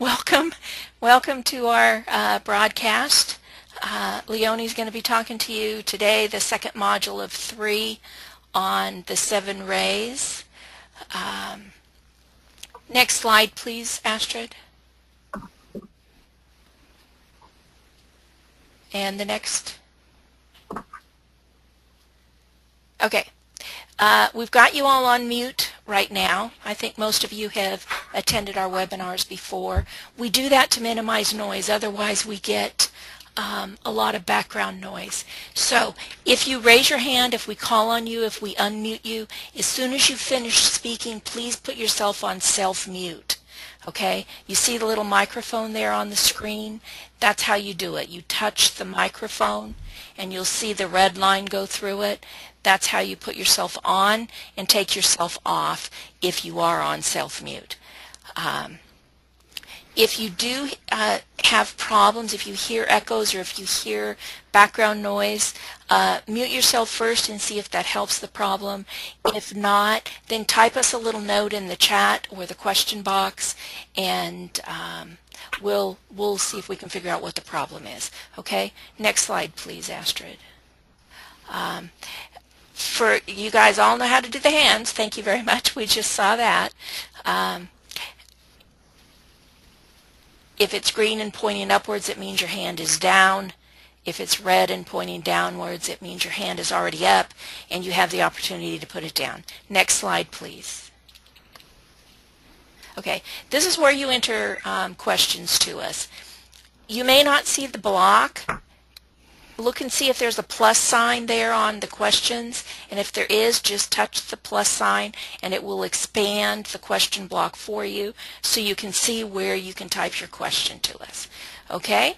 Welcome. Welcome to our broadcast. Leonie's going to be talking to you today, the second module of 3 on the 7 rays. Next slide, please, Astrid. And the next. Okay. We've got you all on mute right now. I think most of you have attended our webinars before. We do that to minimize noise, otherwise we get a lot of background noise. So if you raise your hand, if we call on you, if we unmute you, as soon as you finish speaking, please put yourself on self-mute. Okay? You see the little microphone there on the screen? That's how you do it. You touch the microphone and you'll see the red line go through it. That's how you put yourself on and take yourself off if you are on self-mute. If you do have problems, if you hear echoes or if you hear background noise, mute yourself first and see if that helps the problem. If not, then type us a little note in the chat or the question box, and we'll see if we can figure out what the problem is. Okay? Next slide, please, Astrid. For you guys all know how to do the hands. Thank you very much. We just saw that. If it's green and pointing upwards, it means your hand is down. If it's red and pointing downwards, it means your hand is already up and you have the opportunity to put it down. Next slide, please. Okay, this is where you enter questions to us. You may not see the block. Look and see if there's a plus sign there on the questions, and if there is, just touch the plus sign and it will expand the question block for you so you can see where you can type your question to us. Okay?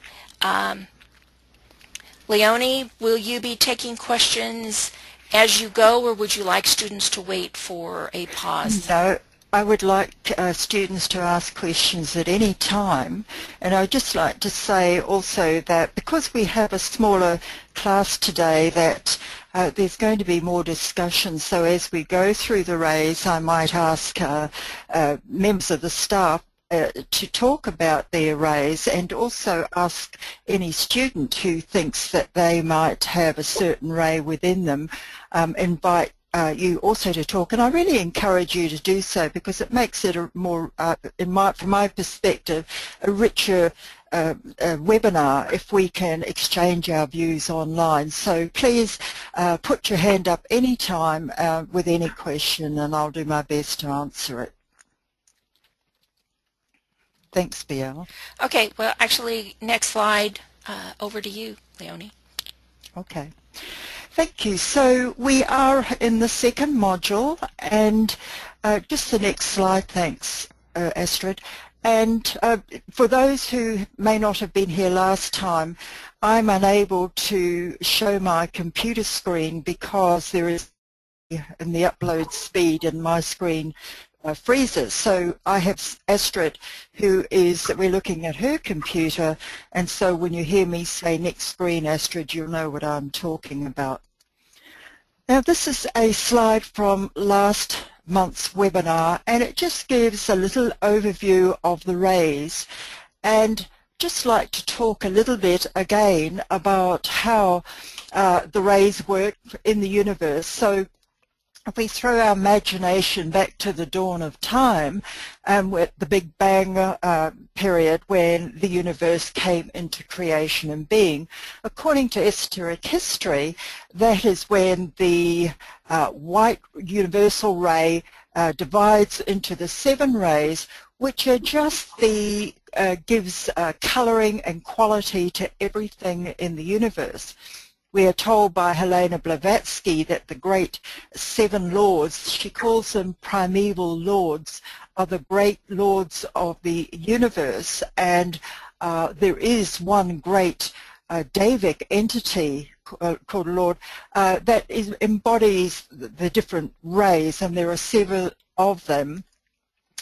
Leonie, will you be taking questions as you go, or would you like students to wait for a pause? No. I would like students to ask questions at any time, and I'd just like to say also that because we have a smaller class today, that there's going to be more discussion. So as we go through the rays, I might ask members of the staff to talk about their rays, and also ask any student who thinks that they might have a certain ray within them, invite you also to talk, and I really encourage you to do so because it makes it a more, from my perspective, a richer webinar if we can exchange our views online. So please put your hand up anytime with any question, and I'll do my best to answer it. Thanks, Biel. Okay, well, actually, next slide. Over to you, Leonie. Okay. Thank you. So we are in the second module, and just the next slide, thanks, Astrid. And for those who may not have been here last time, I'm unable to show my computer screen because there is in the upload speed and my screen freezes. So I have Astrid, we're looking at her computer, and so when you hear me say next screen, Astrid, you'll know what I'm talking about. Now this is a slide from last month's webinar, and it just gives a little overview of the rays, and just like to talk a little bit again about how the rays work in the universe. So if we throw our imagination back to the dawn of time, with the Big Bang period when the universe came into creation and being, according to esoteric history, that is when the white universal ray divides into the 7 rays, which are just the gives colouring and quality to everything in the universe. We are told by Helena Blavatsky that the great 7 lords, she calls them primeval lords, are the great lords of the universe, and there is one great Davic entity called Lord that embodies the different rays, and there are 7 of them.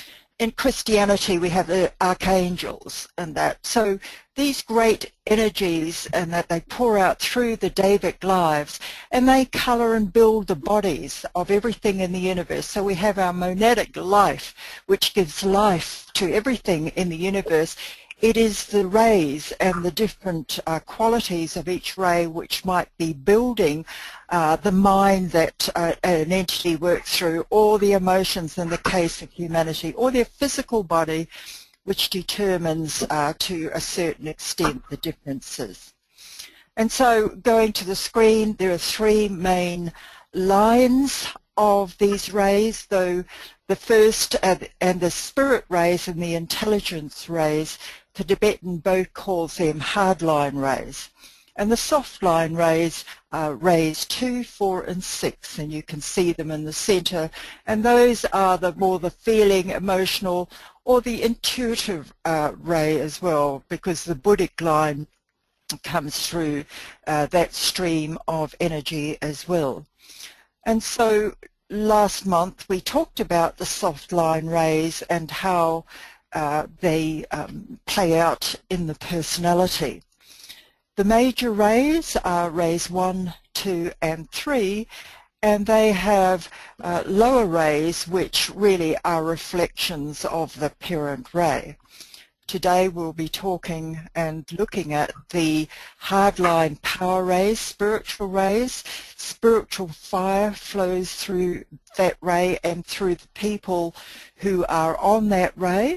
in Christianity we have the archangels and that. So these great energies and that they pour out through the Davic lives, and they colour and build the bodies of everything in the universe. So we have our monadic life, which gives life to everything in the universe. It is the rays and the different qualities of each ray which might be building the mind that an entity works through, or the emotions in the case of humanity, or their physical body, which determines to a certain extent the differences. And so going to the screen, there are three main lines of these rays, though the first and the spirit rays and the intelligence rays, the Tibetan both calls them hardline rays. And the soft line rays are rays 2, 4 and 6, and you can see them in the center, and those are the more the feeling, emotional, or the intuitive ray as well, because the Buddhic line comes through that stream of energy as well. And so last month we talked about the soft line rays and how they play out in the personality. The major rays are rays 1, 2 and 3, and they have lower rays which really are reflections of the parent ray. Today we'll be talking and looking at the hardline power rays, spiritual rays. Spiritual fire flows through that ray and through the people who are on that ray.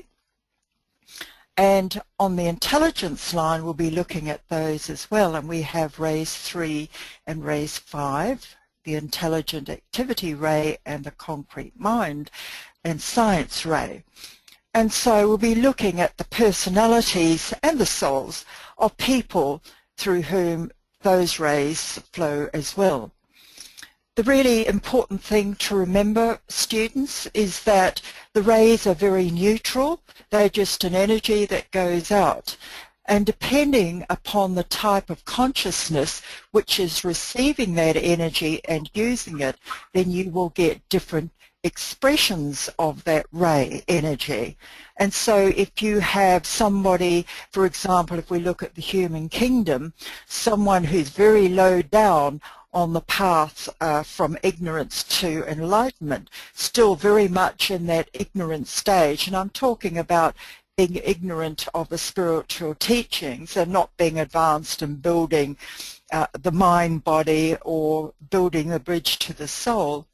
And on the intelligence line we'll be looking at those as well, and we have rays 3 and rays 5, the intelligent activity ray and the concrete mind and science ray. And so we'll be looking at the personalities and the souls of people through whom those rays flow as well. The really important thing to remember, students, is that the rays are very neutral. They're just an energy that goes out. And depending upon the type of consciousness which is receiving that energy and using it, then you will get different expressions of that ray energy. And so if you have somebody, for example, if we look at the human kingdom, someone who's very low down on the path from ignorance to enlightenment, still very much in that ignorant stage, and I'm talking about being ignorant of the spiritual teachings and not being advanced in building the mind-body or building the bridge to the soul.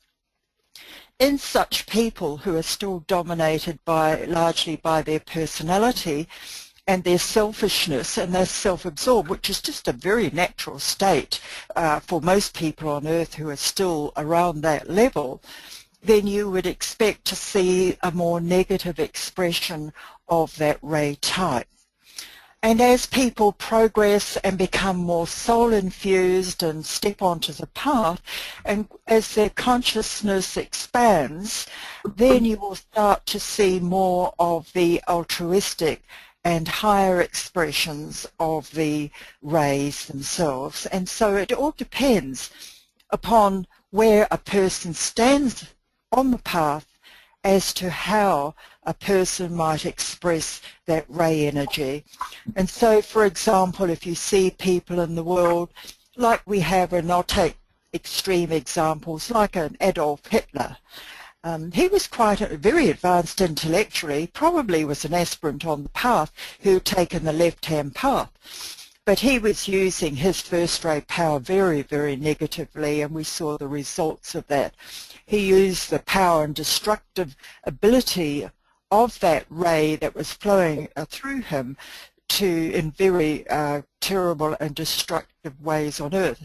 In such people who are still dominated largely by their personality and their selfishness, and they're self-absorbed, which is just a very natural state for most people on earth who are still around that level, then you would expect to see a more negative expression of that ray type. And as people progress and become more soul-infused and step onto the path, and as their consciousness expands, then you will start to see more of the altruistic and higher expressions of the rays themselves. And so it all depends upon where a person stands on the path as to how a person might express that ray energy. And so, for example, if you see people in the world like we have, and I'll take extreme examples, like an Adolf Hitler. He was quite very advanced intellectually, probably was an aspirant on the path who had taken the left-hand path. But he was using his first-ray power very, very negatively, and we saw the results of that. He used the power and destructive ability of that ray that was flowing through him in very terrible and destructive ways on earth.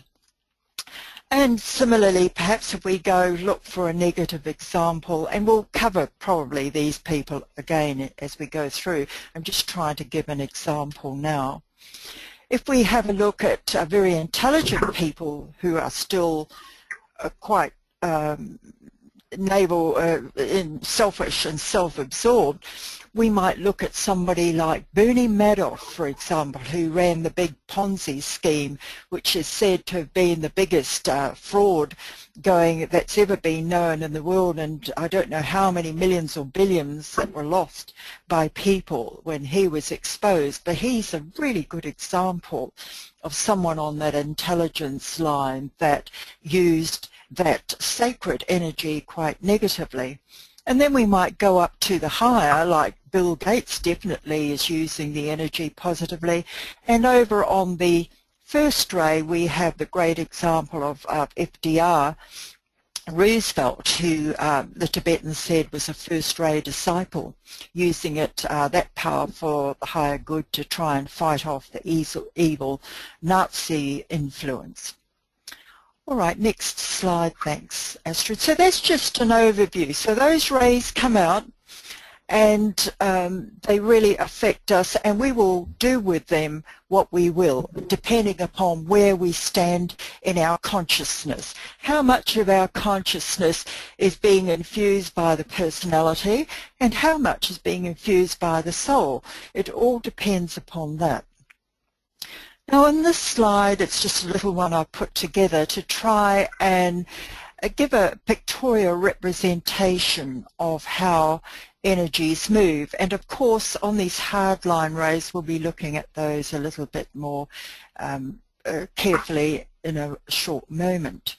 And similarly, perhaps if we go look for a negative example, and we'll cover probably these people again as we go through. I'm just trying to give an example now. If we have a look at very intelligent people who are still quite selfish and self-absorbed, we might look at somebody like Bernie Madoff, for example, who ran the big Ponzi scheme, which is said to have been the biggest fraud that's ever been known in the world, and I don't know how many millions or billions that were lost by people when he was exposed. But he's a really good example of someone on that intelligence line that used that sacred energy quite negatively. And then we might go up to the higher, like Bill Gates definitely is using the energy positively. And over on the first ray, we have the great example of FDR Roosevelt, who the Tibetans said was a first ray disciple, using it, that power for the higher good, to try and fight off the evil Nazi influence. All right, next slide, thanks, Astrid. So that's just an overview. So those rays come out and they really affect us, and we will do with them what we will, depending upon where we stand in our consciousness. How much of our consciousness is being infused by the personality and how much is being infused by the soul. It all depends upon that. Now in this slide, it's just a little one I put together to try and give a pictorial representation of how energies move. And of course on these hardline rays we'll be looking at those a little bit more carefully in a short moment.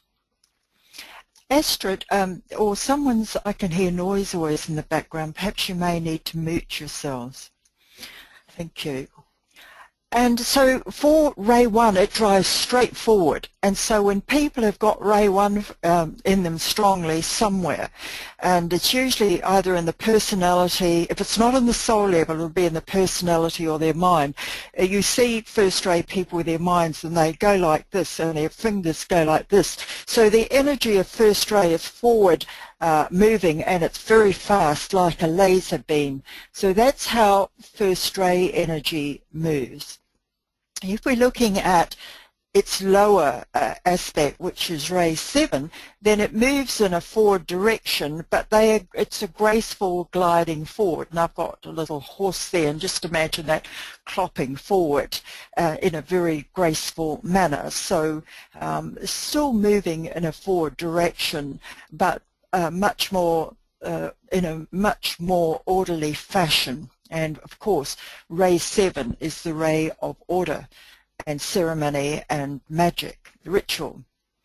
Astrid, or someone's, I can hear noise always in the background, perhaps you may need to mute yourselves. Thank you. And so for ray 1, it drives straight forward. And so when people have got ray 1 in them strongly somewhere, and it's usually either in the personality, if it's not in the soul level, it'll be in the personality or their mind. You see first ray people with their minds, and they go like this, and their fingers go like this. So the energy of first ray is forward moving, and it's very fast, like a laser beam. So that's how first ray energy moves. If we're looking at its lower aspect, which is ray 7, then it moves in a forward direction, but it's a graceful gliding forward. And I've got a little horse there, and just imagine that clopping forward in a very graceful manner. So still moving in a forward direction, but much more in a much more orderly fashion. And of course ray 7 is the ray of order and ceremony and magic, ritual.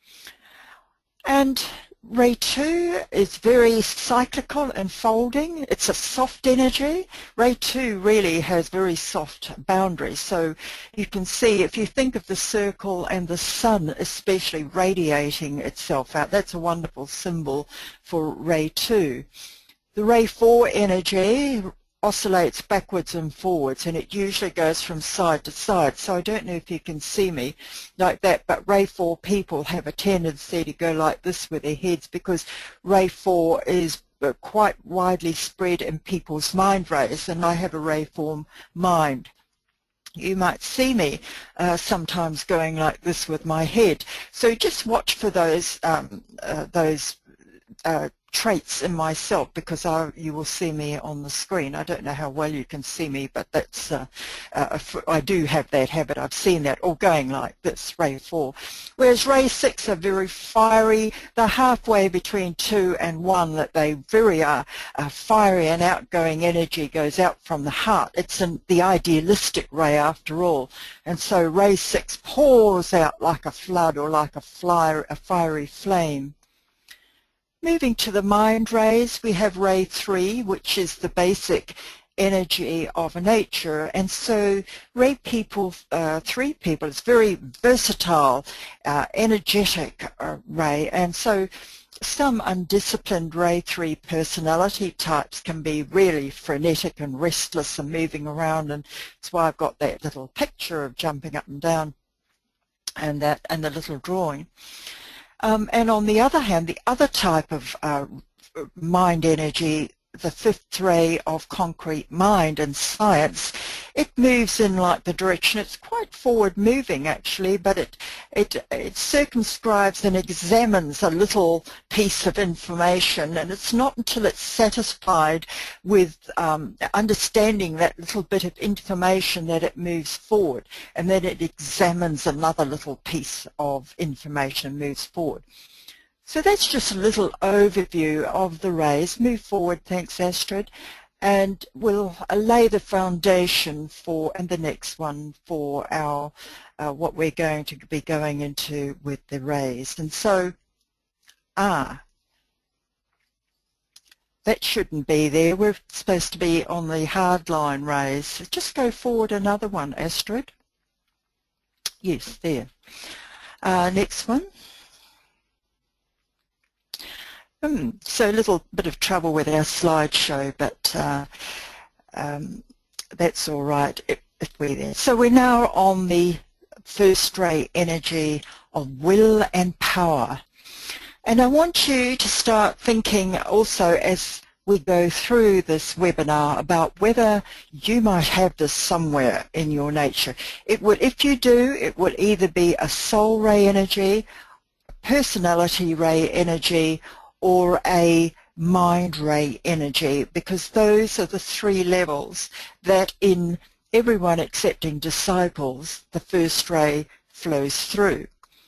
And ray 2 is very cyclical and folding. It's a soft energy. Ray 2 really has very soft boundaries. So you can see, if you think of the circle and the sun especially radiating itself out, that's a wonderful symbol for ray 2. The ray 4 energy oscillates backwards and forwards, and it usually goes from side to side. So I don't know if you can see me like that, but ray 4 people have a tendency to go like this with their heads, because ray 4 is quite widely spread in people's mind rays, and I have a ray 4 mind. You might see me sometimes going like this with my head. So just watch for those traits in myself, because you will see me on the screen. I don't know how well you can see me, but that's I do have that habit. I've seen that, all going like this, ray 4. Whereas ray 6 are very fiery. They're halfway between 2 and 1, that they very fiery and outgoing energy goes out from the heart. It's the idealistic ray after all. And so ray 6 pours out like a flood, or like a fiery flame. Moving to the mind rays, we have ray 3, which is the basic energy of nature. And so ray people, 3 people, is very versatile, energetic ray. And so some undisciplined ray 3 personality types can be really frenetic and restless and moving around, and that's why I've got that little picture of jumping up and down and the little drawing. And on the other hand, the other type of mind energy the fifth ray of concrete mind and science, it moves in like the direction. It's quite forward moving actually, but it circumscribes and examines a little piece of information, and it's not until it's satisfied with understanding that little bit of information that it moves forward, and then it examines another little piece of information and moves forward. So that's just a little overview of the rays. Move forward, thanks Astrid, and we'll lay the foundation for, and the next one, for our what we're going to be going into with the rays. And so, that shouldn't be there. We're supposed to be on the hardline rays. Just go forward another one, Astrid. Yes, there. Next one. So a little bit of trouble with our slideshow, but that's all right if we're there. So we're now on the first ray energy of will and power. And I want you to start thinking also as we go through this webinar about whether you might have this somewhere in your nature. It would, if you do, it would either be a soul ray energy, personality ray energy, or a mind ray energy, because those are the three levels that in everyone accepting disciples the first ray flows through.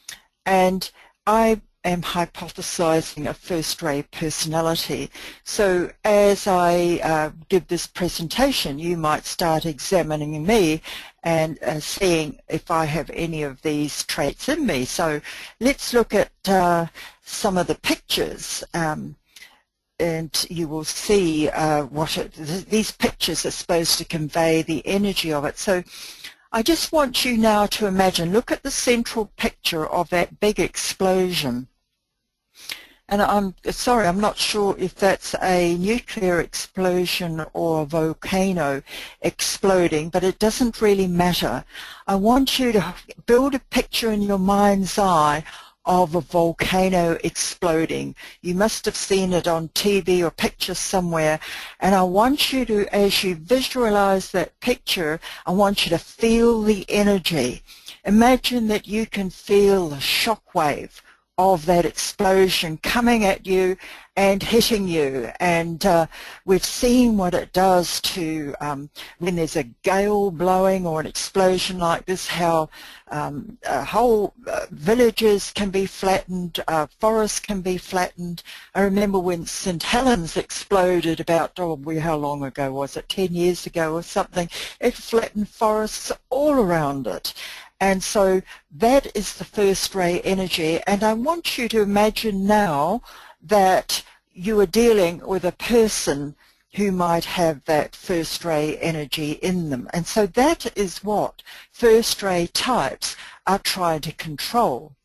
And I am hypothesizing a first ray personality. So as I give this presentation, you might start examining me and seeing if I have any of these traits in me. So let's look at some of the pictures, and you will see these pictures are supposed to convey the energy of it. So I just want you now to imagine, look at the central picture of that big explosion. And I'm sorry, I'm not sure if that's a nuclear explosion or a volcano exploding, but it doesn't really matter. I want you to build a picture in your mind's eye of a volcano exploding. You must have seen it on TV or pictures somewhere, and I want you to, as you visualize that picture, I want you to feel the energy. Imagine that you can feel the shock wave of that explosion coming at you and hitting you, and we've seen what it does to when there's a gale blowing or an explosion like this, how whole villages can be flattened, forests can be flattened. I remember when St. Helens exploded about, how long ago was it, 10 years ago or something, it flattened forests all around it. And so that is the first ray energy, and I want you to imagine now that you are dealing with a person who might have that first ray energy in them. And so that is what first ray types are trying to control.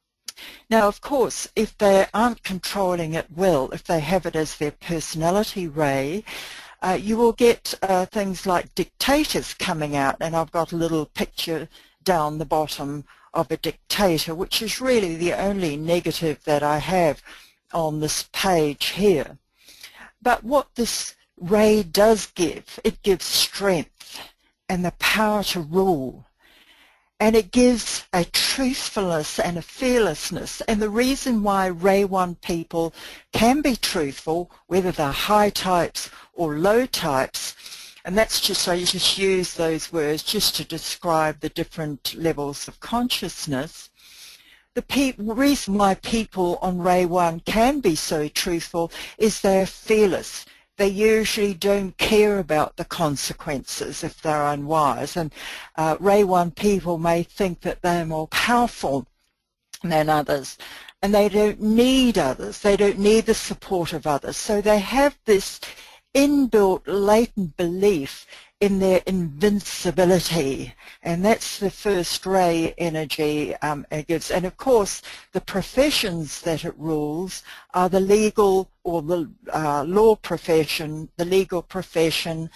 Now, of course, if they aren't controlling it well, if they have it as their personality ray, you will get things like dictators coming out, and I've got a little picture down the bottom of a dictator, which is really the only negative that I have on this page here. But what this ray does give, it gives strength and the power to rule, and it gives a truthfulness and a fearlessness. And the reason why ray 1 people can be truthful, whether they're high types or low types, and that's just, I just use those words just to describe the different levels of consciousness. The reason why people on ray 1 can be so truthful is they're fearless. They usually don't care about the consequences if they're unwise. And ray 1 people may think that they're more powerful than others, and they don't need others. They don't need the support of others. So they have this inbuilt latent belief in their invincibility, and that's the first ray energy it gives. And of course the professions that it rules are the legal or the law profession, the legal profession,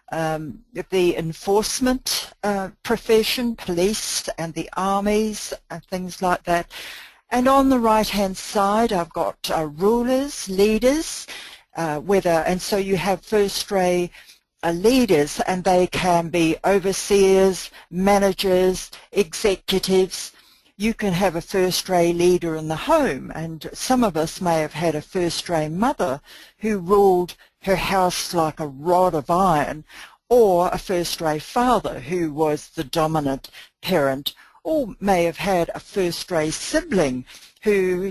the enforcement profession, police and the armies and things like that. And on the right hand side I've got rulers, leaders, and so you have first-ray leaders, and they can be overseers, managers, executives. You can have a first-ray leader in the home, and some of us may have had a first-ray mother who ruled her house like a rod of iron, or a first-ray father who was the dominant parent, or may have had a first-ray sibling who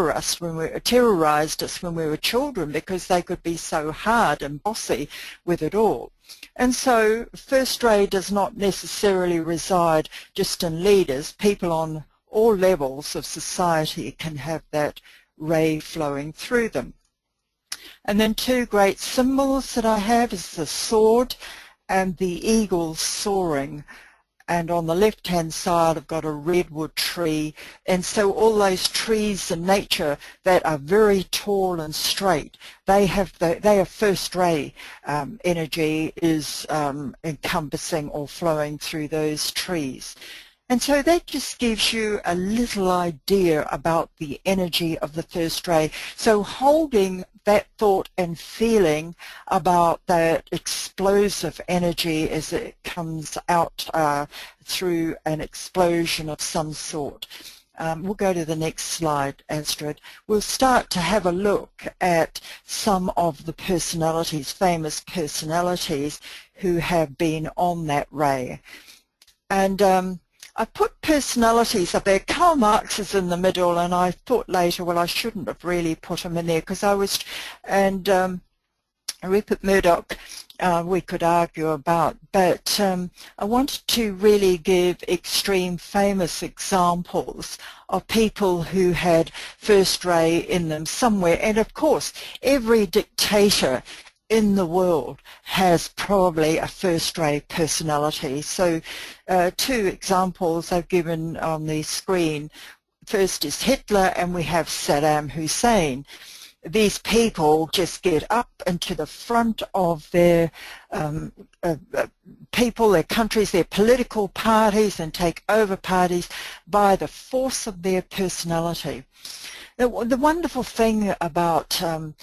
terrorized us when we were children because they could be so hard and bossy with it all. And so first-ray does not necessarily reside just in leaders. People on all levels of society can have that ray flowing through them. And then two great symbols that I have is the sword and the eagle soaring. And on the left-hand side, I've got a redwood tree. And so all those trees in nature that are very tall and straight, they have first-ray energy is encompassing or flowing through those trees. And so that just gives you a little idea about the energy of the first ray. So holding that thought and feeling about that explosive energy as it comes out through an explosion of some sort. We'll go to the next slide, Astrid. We'll start to have a look at some of the personalities, famous personalities who have been on that ray. And I put personalities up there. Karl Marx is in the middle, and I thought later, well, I shouldn't have really put him in there because I was, and Rupert Murdoch, we could argue about, but I wanted to really give extreme famous examples of people who had first ray in them somewhere. And of course, every dictator in the world has probably a first-ray personality. So two examples I've given on the screen. First is Hitler, and we have Saddam Hussein. These people just get up into the front of their people, their countries, their political parties, and take over parties by the force of their personality. The wonderful thing about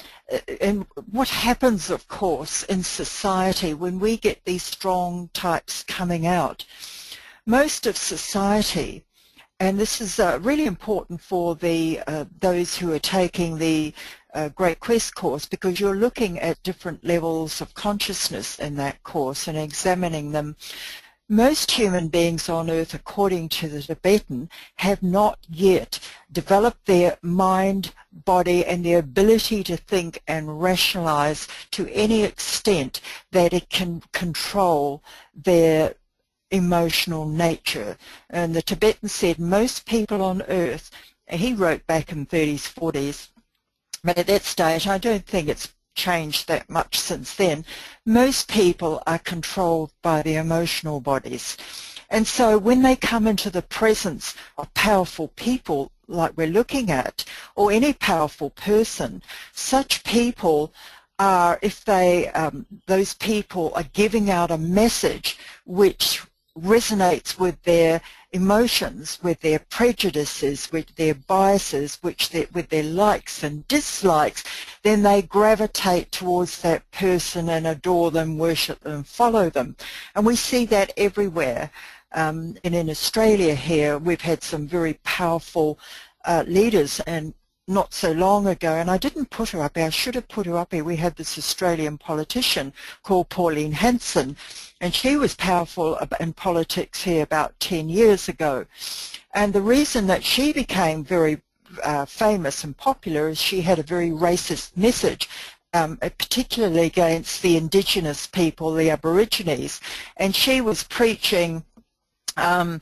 and what happens, of course, in society when we get these strong types coming out, most of society, and this is really important for the those who are taking the Great Quest course, because you're looking at different levels of consciousness in that course and examining them. Most human beings on Earth, according to the Tibetan, have not yet developed their mind, body, and their ability to think and rationalize to any extent that it can control their emotional nature. And the Tibetan said most people on Earth, he wrote back in 30s, 40s, but at that stage I don't think it's changed that much since then, most people are controlled by their emotional bodies. And so when they come into the presence of powerful people like we're looking at, or any powerful person, such people are, if they, those people are giving out a message which resonates with their emotions, with their prejudices, with their biases, with their likes and dislikes, then they gravitate towards that person and adore them, worship them, follow them. And we see that everywhere. And in Australia here, we've had some very powerful leaders, and not so long ago, and I didn't put her up here, I should have put her up here, we had this Australian politician called Pauline Hanson, and she was powerful in politics here about 10 years ago. And the reason that she became very famous and popular is she had a very racist message, particularly against the indigenous people, the Aborigines, and she was preaching and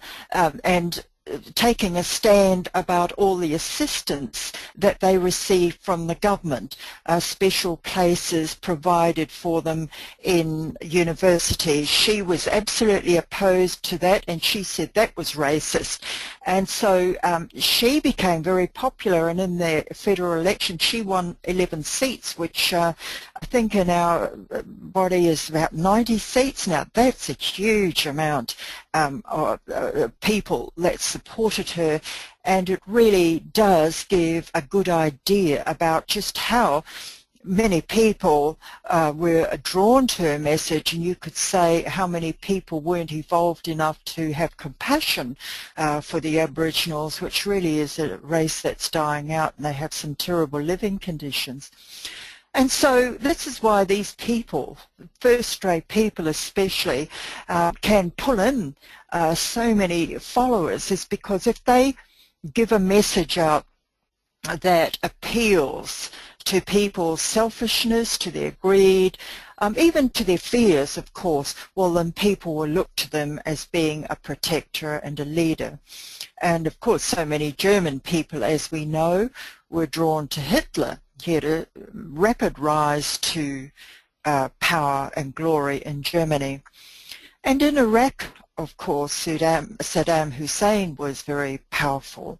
taking a stand about all the assistance that they received from the government, special places provided for them in universities. She was absolutely opposed to that, and she said that was racist. And so she became very popular, and in the federal election she won 11 seats, which I think in our body is about 90 seats now. That's a huge amount of people that supported her, and it really does give a good idea about just how many people were drawn to her message, and you could say how many people weren't evolved enough to have compassion for the Aboriginals, which really is a race that's dying out, and they have some terrible living conditions. And so this is why these people, first-rate people especially, can pull in so many followers, is because if they give a message out that appeals to people's selfishness, to their greed, even to their fears, of course, well, then people will look to them as being a protector and a leader. And of course, so many German people, as we know, were drawn to Hitler. He had a rapid rise to power and glory in Germany. And in Iraq, of course, Saddam Hussein was very powerful.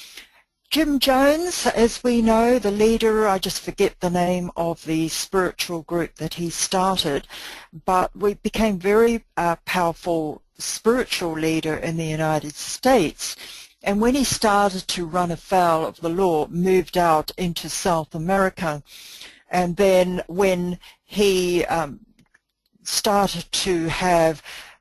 Jim Jones, as we know, the leader, I just forget the name of the spiritual group that he started, but we became very powerful spiritual leader in the United States. And when he started to run afoul of the law, moved out into South America. And then when he started to have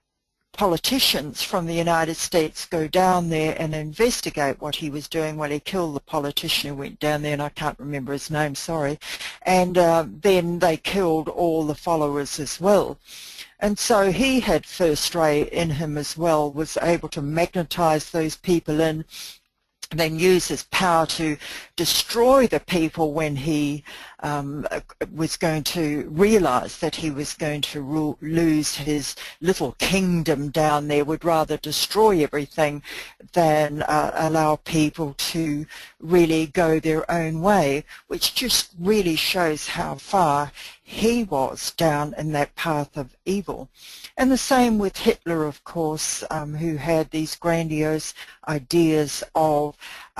politicians from the United States go down there and investigate what he was doing, well, he killed the politician who went down there, and I can't remember his name, sorry. And then they killed all the followers as well. And so he had first ray in him as well, was able to magnetize those people in, and then use his power to destroy the people when he was going to realize that he was going to lose his little kingdom down there, would rather destroy everything than allow people to really go their own way, which just really shows how far he was down in that path of evil. And the same with Hitler, of course, who had these grandiose ideas of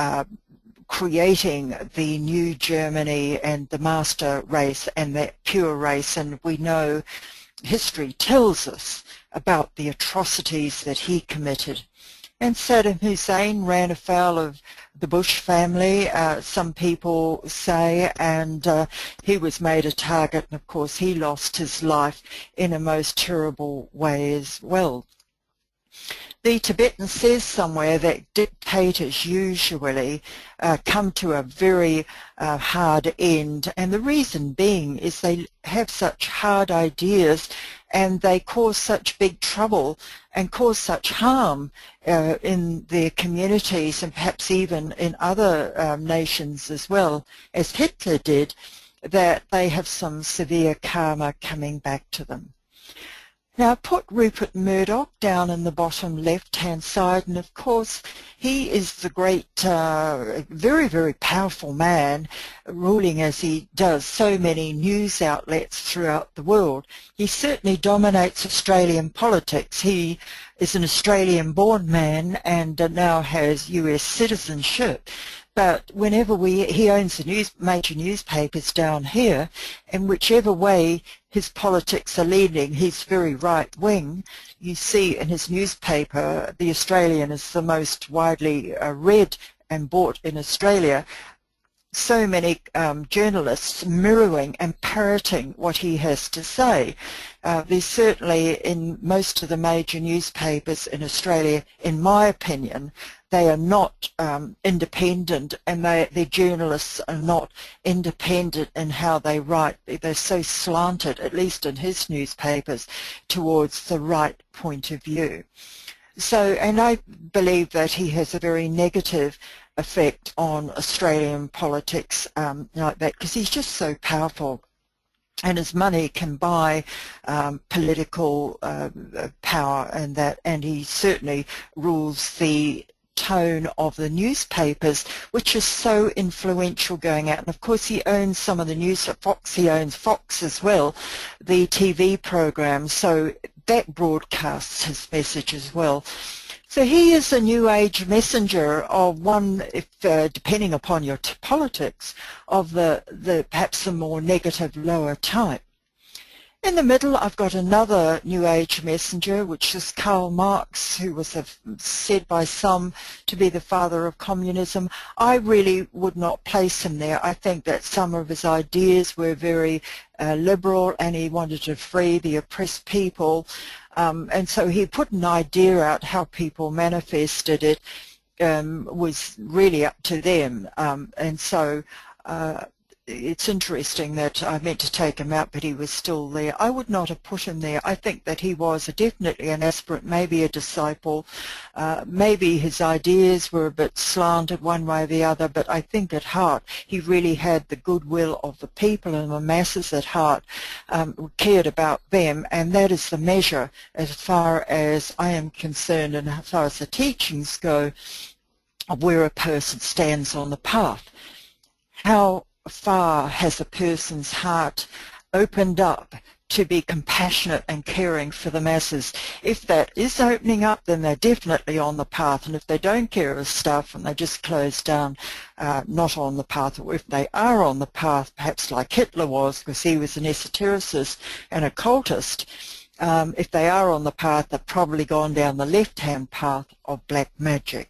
creating the new Germany and the master race and that pure race. And we know history tells us about the atrocities that he committed. And Saddam Hussein ran afoul of the Bush family, some people say, and he was made a target, and of course he lost his life in a most terrible way as well. The Tibetan says somewhere that dictators usually come to a very hard end, and the reason being is they have such hard ideas and they cause such big trouble and cause such harm in their communities, and perhaps even in other nations as well, as Hitler did, that they have some severe karma coming back to them. Now, put Rupert Murdoch down in the bottom left-hand side, and of course he is the great, very, very powerful man, ruling as he does so many news outlets throughout the world. He certainly dominates Australian politics. He is an Australian-born man and now has US citizenship. But whenever he owns the major newspapers down here, and whichever way his politics are leaning, he's very right-wing. You see in his newspaper, The Australian is the most widely read and bought in Australia. So many journalists mirroring and parroting what he has to say. There's certainly in most of the major newspapers in Australia, in my opinion, they are not independent, and their journalists are not independent in how they write. They're so slanted, at least in his newspapers, towards the right point of view. So, and I believe that he has a very negative effect on Australian politics like that, because he's just so powerful, and his money can buy political power and that, and he certainly rules the tone of the newspapers, which is so influential going out. And of course he owns some of the news at Fox. He owns Fox as well, the TV program, so that broadcasts his message as well. So he is a new age messenger of one, if depending upon your politics, of the perhaps the more negative, lower type. In the middle, I've got another New Age messenger, which is Karl Marx, who was said by some to be the father of communism. I really would not place him there. I think that some of his ideas were very liberal, and he wanted to free the oppressed people. And so he put an idea out how people manifested it. Was really up to them, and so it's interesting that I meant to take him out, but he was still there. I would not have put him there. I think that he was definitely an aspirant, maybe a disciple. Maybe his ideas were a bit slanted one way or the other, but I think at heart he really had the goodwill of the people and the masses at heart, cared about them, and that is the measure as far as I am concerned and as far as the teachings go of where a person stands on the path. How far has a person's heart opened up to be compassionate and caring for the masses? If that is opening up, then they're definitely on the path, and if they don't care of stuff and they just close down, not on the path. Or if they are on the path, perhaps like Hitler was, because he was an esotericist and occultist, if they are on the path, they've probably gone down the left-hand path of black magic.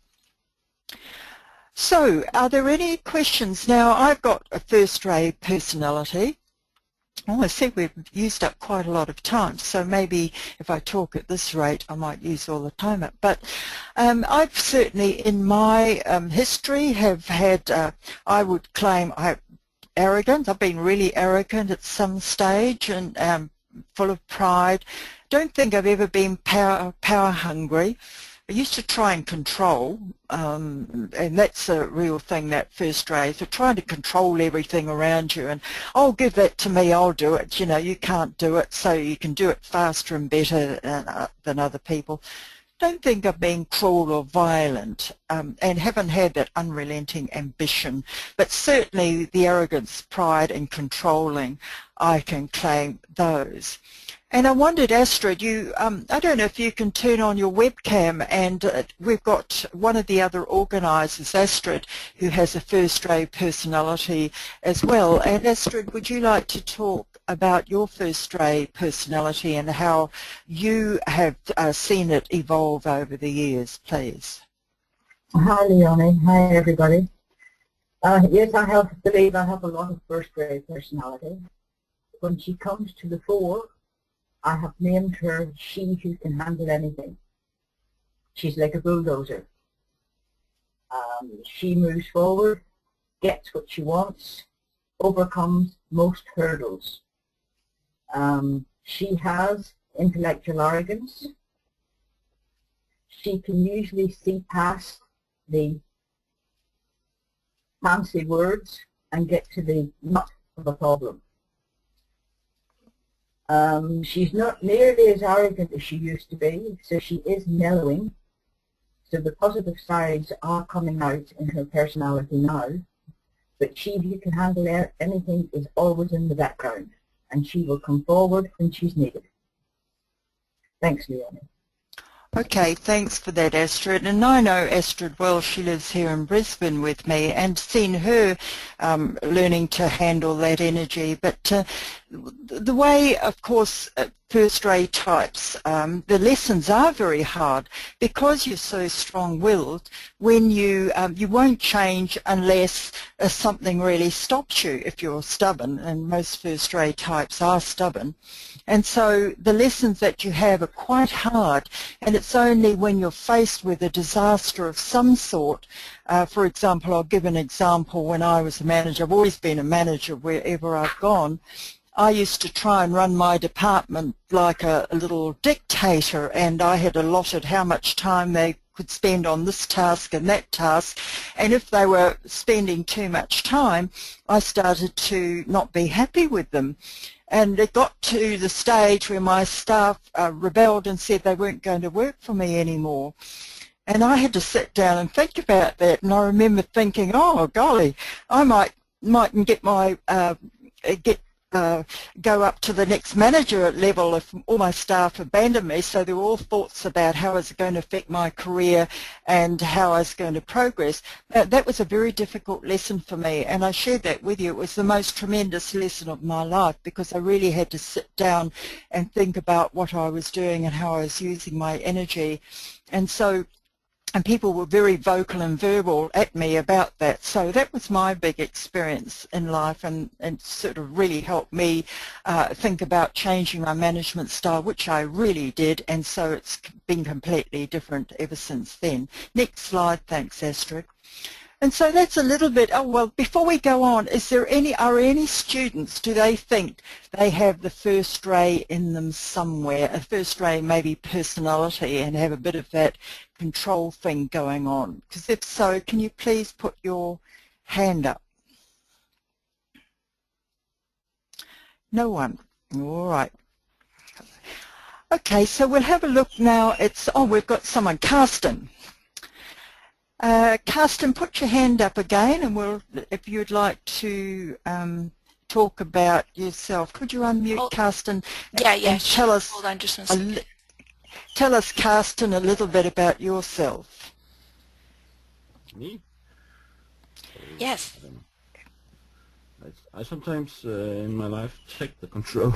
So, are there any questions? Now, I've got a first-ray personality. Oh, I see we've used up quite a lot of time, so maybe if I talk at this rate, I might use all the time up. But I've certainly, in my history, have had, I would claim, arrogant. I've been really arrogant at some stage and full of pride. Don't think I've ever been power hungry. I used to try and control, and that's a real thing, that first ray, so trying to control everything around you, and oh, give that to me, I'll do it, you know, you can't do it, so you can do it faster and better than other people. Don't think I've been cruel or violent, and haven't had that unrelenting ambition, but certainly the arrogance, pride and controlling, I can claim those. And I wondered, Astrid, you, I don't know if you can turn on your webcam, and we've got one of the other organisers, Astrid, who has a first-ray personality as well. And Astrid, would you like to talk about your first-ray personality and how you have seen it evolve over the years, please? Hi, Leonie. Hi, everybody. Yes, I believe I have a lot of first-ray personality. When she comes to the fore, I have named her She Who Can Handle Anything. She's like a bulldozer. She moves forward, gets what she wants, overcomes most hurdles. She has intellectual arrogance. She can usually see past the fancy words and get to the nut of a problem. She's not nearly as arrogant as she used to be, so she is mellowing. So the positive sides are coming out in her personality now. But She Who Can Handle Anything is always in the background, and she will come forward when she's needed. Thanks, Leonie. Okay, thanks for that, Astrid. And I know Astrid well. She lives here in Brisbane with me, and seen her learning to handle that energy. But the way, of course, first-ray types, the lessons are very hard because you're so strong-willed. When you won't change unless something really stops you if you're stubborn, and most first-ray types are stubborn. And so the lessons that you have are quite hard, and it's only when you're faced with a disaster of some sort. For example, I'll give an example. When I was a manager, I've always been a manager wherever I've gone. I used to try and run my department like a little dictator, and I had allotted how much time they could spend on this task and that task, and if they were spending too much time, I started to not be happy with them. And it got to the stage where my staff rebelled and said they weren't going to work for me anymore. And I had to sit down and think about that, and I remember thinking, oh golly, I mightn't get my go up to the next manager level if all my staff abandoned me. So there were all thoughts about how it was going to affect my career and how I was going to progress. That was a very difficult lesson for me, and I shared that with you. It was the most tremendous lesson of my life because I really had to sit down and think about what I was doing and how I was using my energy. And people were very vocal and verbal at me about that. So that was my big experience in life, and sort of really helped me think about changing my management style, which I really did, and so it's been completely different ever since then. Next slide, thanks Astrid. And so that's a little bit, oh well, before we go on, are any students, do they think they have the first ray in them somewhere, a first ray maybe personality, and have a bit of that control thing going on? Because if so, can you please put your hand up? No one. All right. Okay, so we'll have a look now. We've got someone, Karsten. Karsten, put your hand up again, and if you'd like to talk about yourself. Could you unmute, Karsten? Yeah. And tell us. Hold on just one second. Tell us, Karsten, a little bit about yourself. Me? Yes. I sometimes in my life take the control,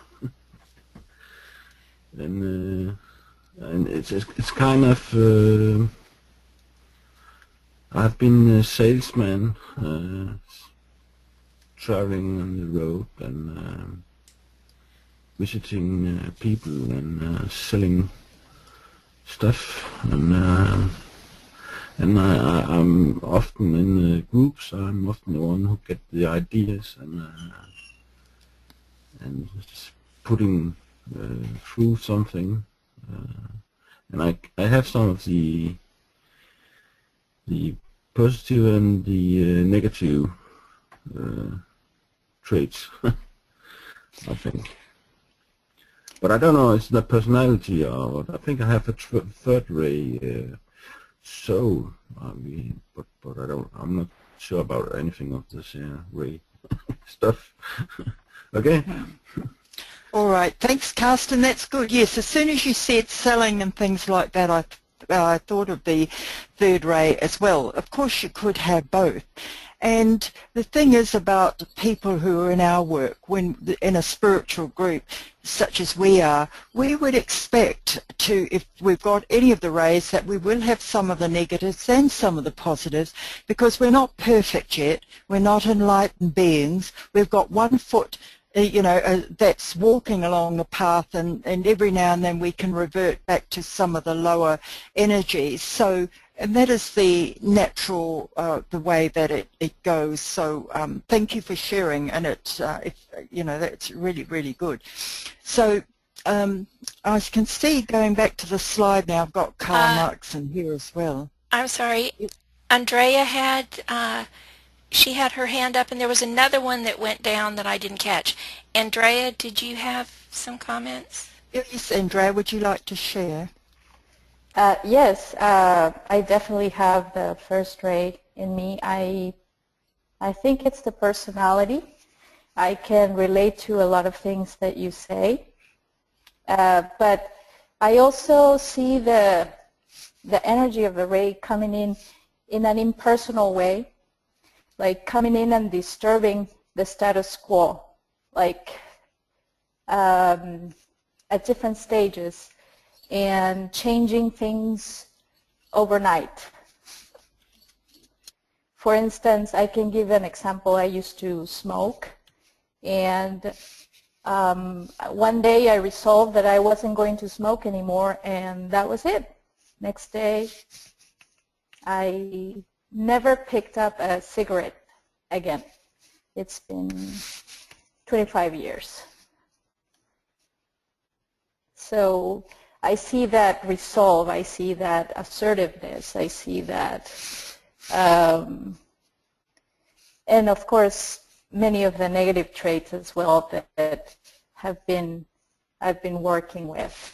and it's kind of. I've been a salesman, traveling on the road and visiting people and selling stuff, and I'm often in the groups. I'm often the one who get the ideas and just putting through something, and I have some of the positive and the negative traits, I think. But I don't know, it's the personality or what. I think I have a third ray soul, I mean, but I'm not sure about anything of this ray stuff. Okay? All right, thanks, Karsten. That's good. Yes, as soon as you said selling and things like that, I thought of the third ray as well. Of course, you could have both. And the thing is about people who are in our work, when in a spiritual group such as we are, we would expect to, if we've got any of the rays, that we will have some of the negatives and some of the positives, because we're not perfect yet. We're not enlightened beings. We've got one foot that's walking along the path, and every now and then we can revert back to some of the lower energies. So, and that is the natural, the way that it goes. So thank you for sharing, and that's really, really good. So I can see, going back to the slide now, I've got Karl Marx in here as well. I'm sorry, Andrea had... she had her hand up, and there was another one that went down that I didn't catch. Andrea, did you have some comments? Yes, Andrea, would you like to share? Yes, I definitely have the first ray in me. I think it's the personality. I can relate to a lot of things that you say, but I also see the energy of the ray coming in an impersonal way, like coming in and disturbing the status quo, like at different stages, and changing things overnight. For instance, I can give an example. I used to smoke, and one day I resolved that I wasn't going to smoke anymore, and that was it. Next day, I never picked up a cigarette again. It's been 25 years. So I see that resolve, I see that assertiveness, I see that, and of course many of the negative traits as well that I've been working with.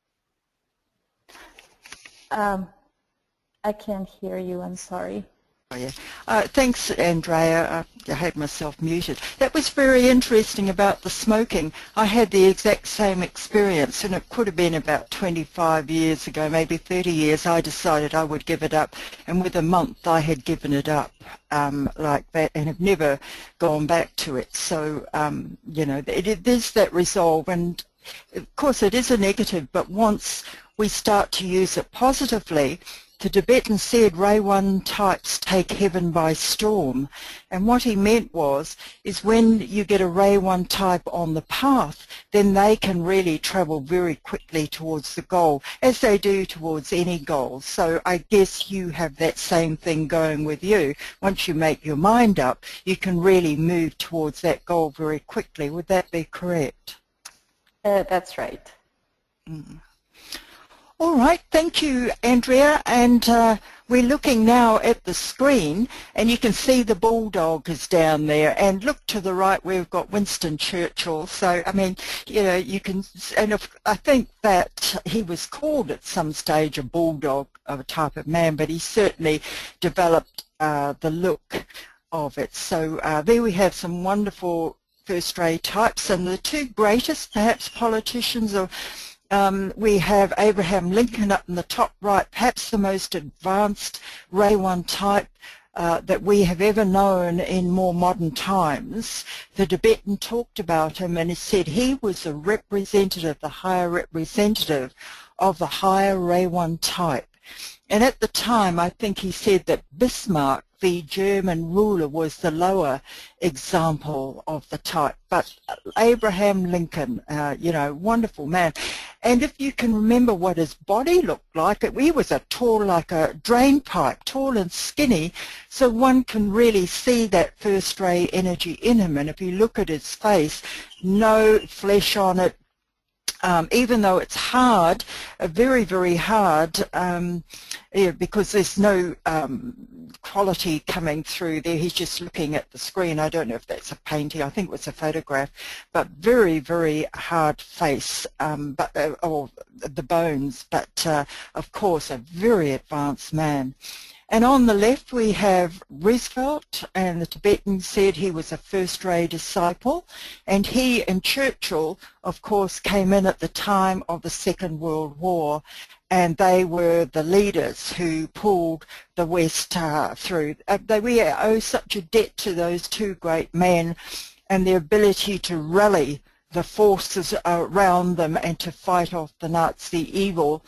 I can't hear you, I'm sorry. Oh, yeah. Thanks, Andrea. I had myself muted. That was very interesting about the smoking. I had the exact same experience, and it could have been about 25 years ago, maybe 30 years. I decided I would give it up, and within a month I had given it up like that and have never gone back to it. So, you know, there's that resolve, and of course it is a negative, but once we start to use it positively, the Tibetan said Ray 1 types take heaven by storm, and what he meant is when you get a Ray 1 type on the path, then they can really travel very quickly towards the goal, as they do towards any goal. So I guess you have that same thing going with you. Once you make your mind up, you can really move towards that goal very quickly. Would that be correct? That's right. Mm. All right, thank you, Andrea, and we're looking now at the screen, and you can see the bulldog is down there, and look to the right, we've got Winston Churchill. So, I mean, you know, you can, and I think that he was called at some stage a bulldog of a type of man, but he certainly developed the look of it. So there we have some wonderful first-ray types, and the two greatest, perhaps, politicians are we have Abraham Lincoln up in the top right, perhaps the most advanced Ray 1 type that we have ever known in more modern times. The Tibetan talked about him and he said he was a representative, the higher representative of the higher Ray 1 type. And at the time, I think he said that Bismarck, the German ruler, was the lower example of the type. But Abraham Lincoln, you know, wonderful man. And if you can remember what his body looked like, he was a tall, like a drain pipe, tall and skinny, so one can really see that first ray energy in him. And if you look at his face, no flesh on it, even though it's hard, very, very hard, yeah, because there's no quality coming through there. He's just looking at the screen. I don't know if that's a painting. I think it was a photograph, but very, very hard face, or the bones, but of course a very advanced man. And on the left we have Roosevelt, and the Tibetan said he was a first-ray disciple, and he and Churchill, of course, came in at the time of the Second World War, and they were the leaders who pulled the West through. We owe such a debt to those two great men and their ability to rally the forces around them and to fight off the Nazi evil.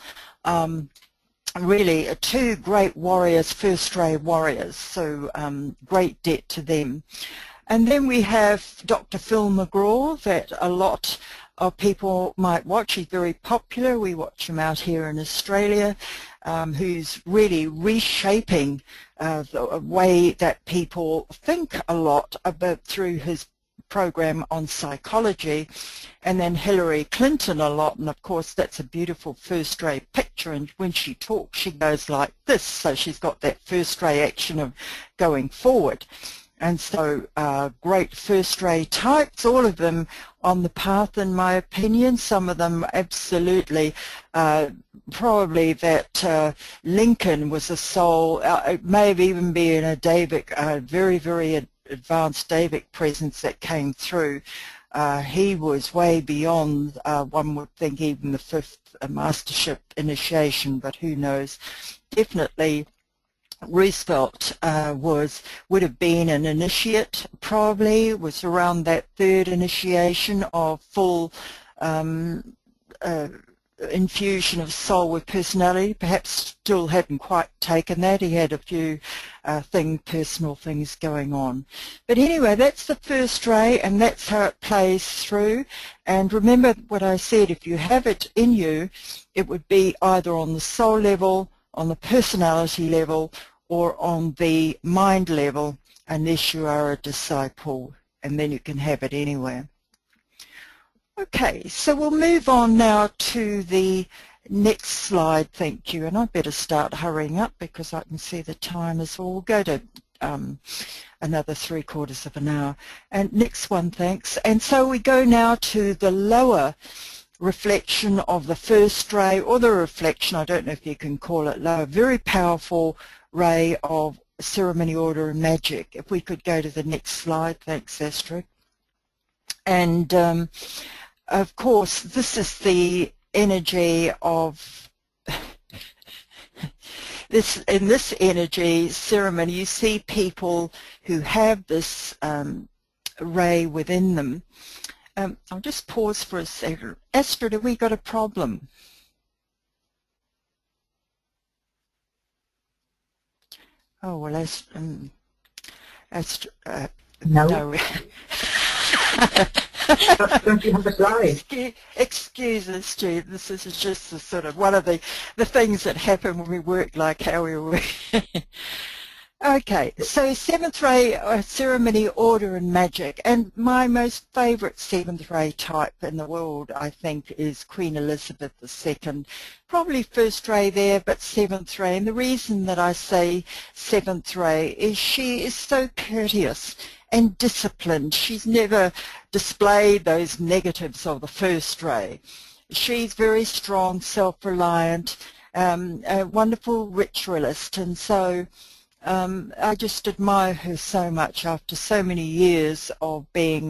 Really, two great warriors, first-ray warriors, so great debt to them. And then we have Dr. Phil McGraw, that a lot of people might watch. He's very popular. We watch him out here in Australia, who's really reshaping the way that people think a lot about through his program on psychology. And then Hillary Clinton a lot, and of course that's a beautiful first-ray picture, and when she talks she goes like this, so she's got that first-ray action of going forward. And so great first-ray types, all of them on the path in my opinion, some of them absolutely, probably that Lincoln was a soul, it may have even been a Davic, very, very advanced Davic presence that came through. He was way beyond, one would think, even the fifth mastership initiation, but who knows. Definitely Roosevelt would have been an initiate, probably, was around that third initiation of full infusion of soul with personality. Perhaps still hadn't quite taken that. He had a few personal things going on. But anyway, that's the first ray, and that's how it plays through. And remember what I said, if you have it in you, it would be either on the soul level, on the personality level, or on the mind level, unless you are a disciple, and then you can have it anywhere. Okay, so we'll move on now to the next slide, thank you, and I better start hurrying up because I can see the time as well. We'll go to another 3/4 of an hour. And next one, thanks. And so we go now to the lower reflection of the first ray, or the reflection, I don't know if you can call it lower, very powerful ray of ceremony, order and magic. If we could go to the next slide. Thanks, Astrid. And of course, this is the energy of in this energy ceremony, you see people who have this ray within them. I'll just pause for a second. Astrid, have we got a problem? Oh, well, No. no. Don't you have a slide? Excuse us, Stu. This is just the sort of one of the things that happen when we work like how we work. Okay, so seventh ray ceremony, order and magic, and my most favourite seventh ray type in the world, I think, is Queen Elizabeth II. Probably first ray there, but seventh ray. And the reason that I say seventh ray is she is so courteous and disciplined. She's never displayed those negatives of the first ray. She's very strong, self-reliant, a wonderful ritualist, and so I just admire her so much after so many years of being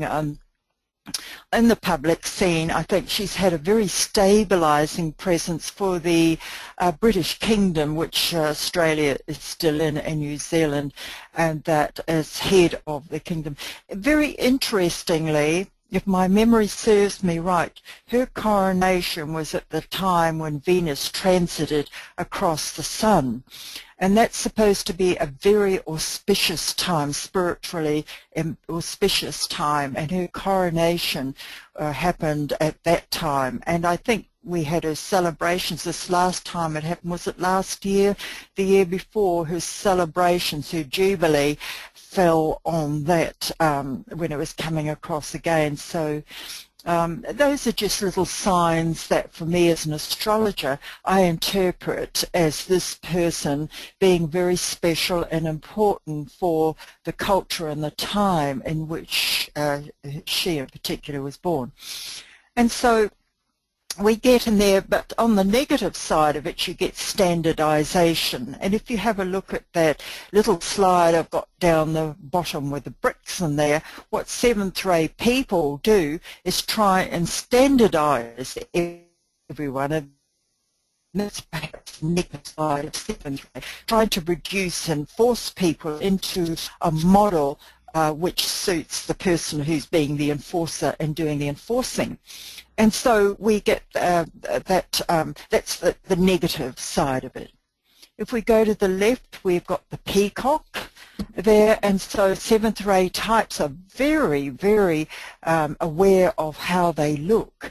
in the public scene. I think she's had a very stabilising presence for the British Kingdom, which Australia is still in, and New Zealand, and that as head of the kingdom. Very interestingly, if my memory serves me right, her coronation was at the time when Venus transited across the sun. And that's supposed to be a very auspicious time, spiritually auspicious time, and her coronation happened at that time. And I think we had her celebrations this last time it happened. Was it last year? The year before, her celebrations, her jubilee, fell on that when it was coming across again. So those are just little signs that for me as an astrologer I interpret as this person being very special and important for the culture and the time in which she in particular was born. And so we get in there, but on the negative side of it you get standardization. And if you have a look at that little slide I've got down the bottom with the bricks in there, what seventh ray people do is try and standardize everyone, and that's perhaps the negative side of seventh ray, trying to reduce and force people into a model which suits the person who's being the enforcer and doing the enforcing. And so we get that's the negative side of it. If we go to the left, we've got the peacock there, and so seventh ray types are very, very aware of how they look.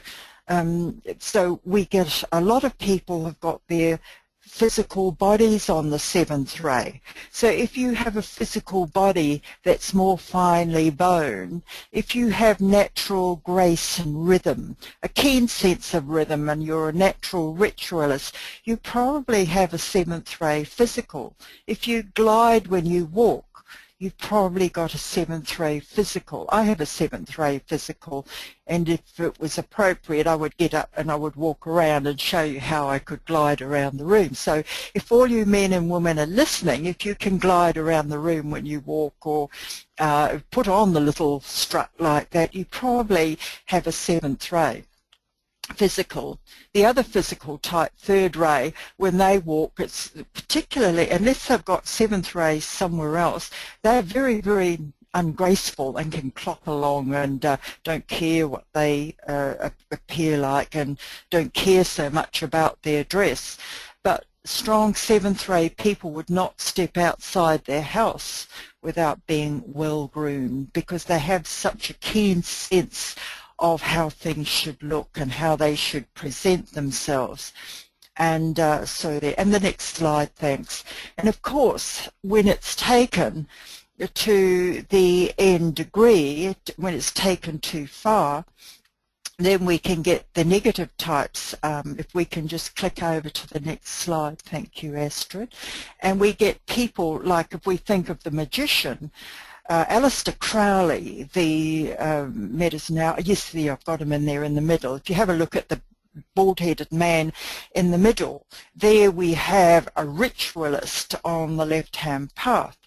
So we get a lot of people have got their physical bodies on the seventh ray. So if you have a physical body that's more finely bone, if you have natural grace and rhythm, a keen sense of rhythm, and you're a natural ritualist, you probably have a seventh ray physical. If you glide when you walk, you've probably got a seventh ray physical. I have a seventh ray physical, and if it was appropriate I would get up and I would walk around and show you how I could glide around the room. So if all you men and women are listening, if you can glide around the room when you walk, or put on the little strut like that, you probably have a seventh ray physical. The other physical type, third ray, when they walk, it's particularly, unless they've got seventh ray somewhere else, they're very, very ungraceful and can clop along and don't care what they appear like, and don't care so much about their dress. But strong seventh ray people would not step outside their house without being well groomed, because they have such a keen sense of how things should look and how they should present themselves. And so there, and the next slide, thanks. And of course, when it's taken to the nth degree, when it's taken too far, then we can get the negative types. If we can just click over to the next slide, thank you, Astrid. And we get people like, if we think of the magician, Aleister Crowley, the I've got him in there in the middle. If you have a look at the bald-headed man in the middle. There we have a ritualist on the left-hand path,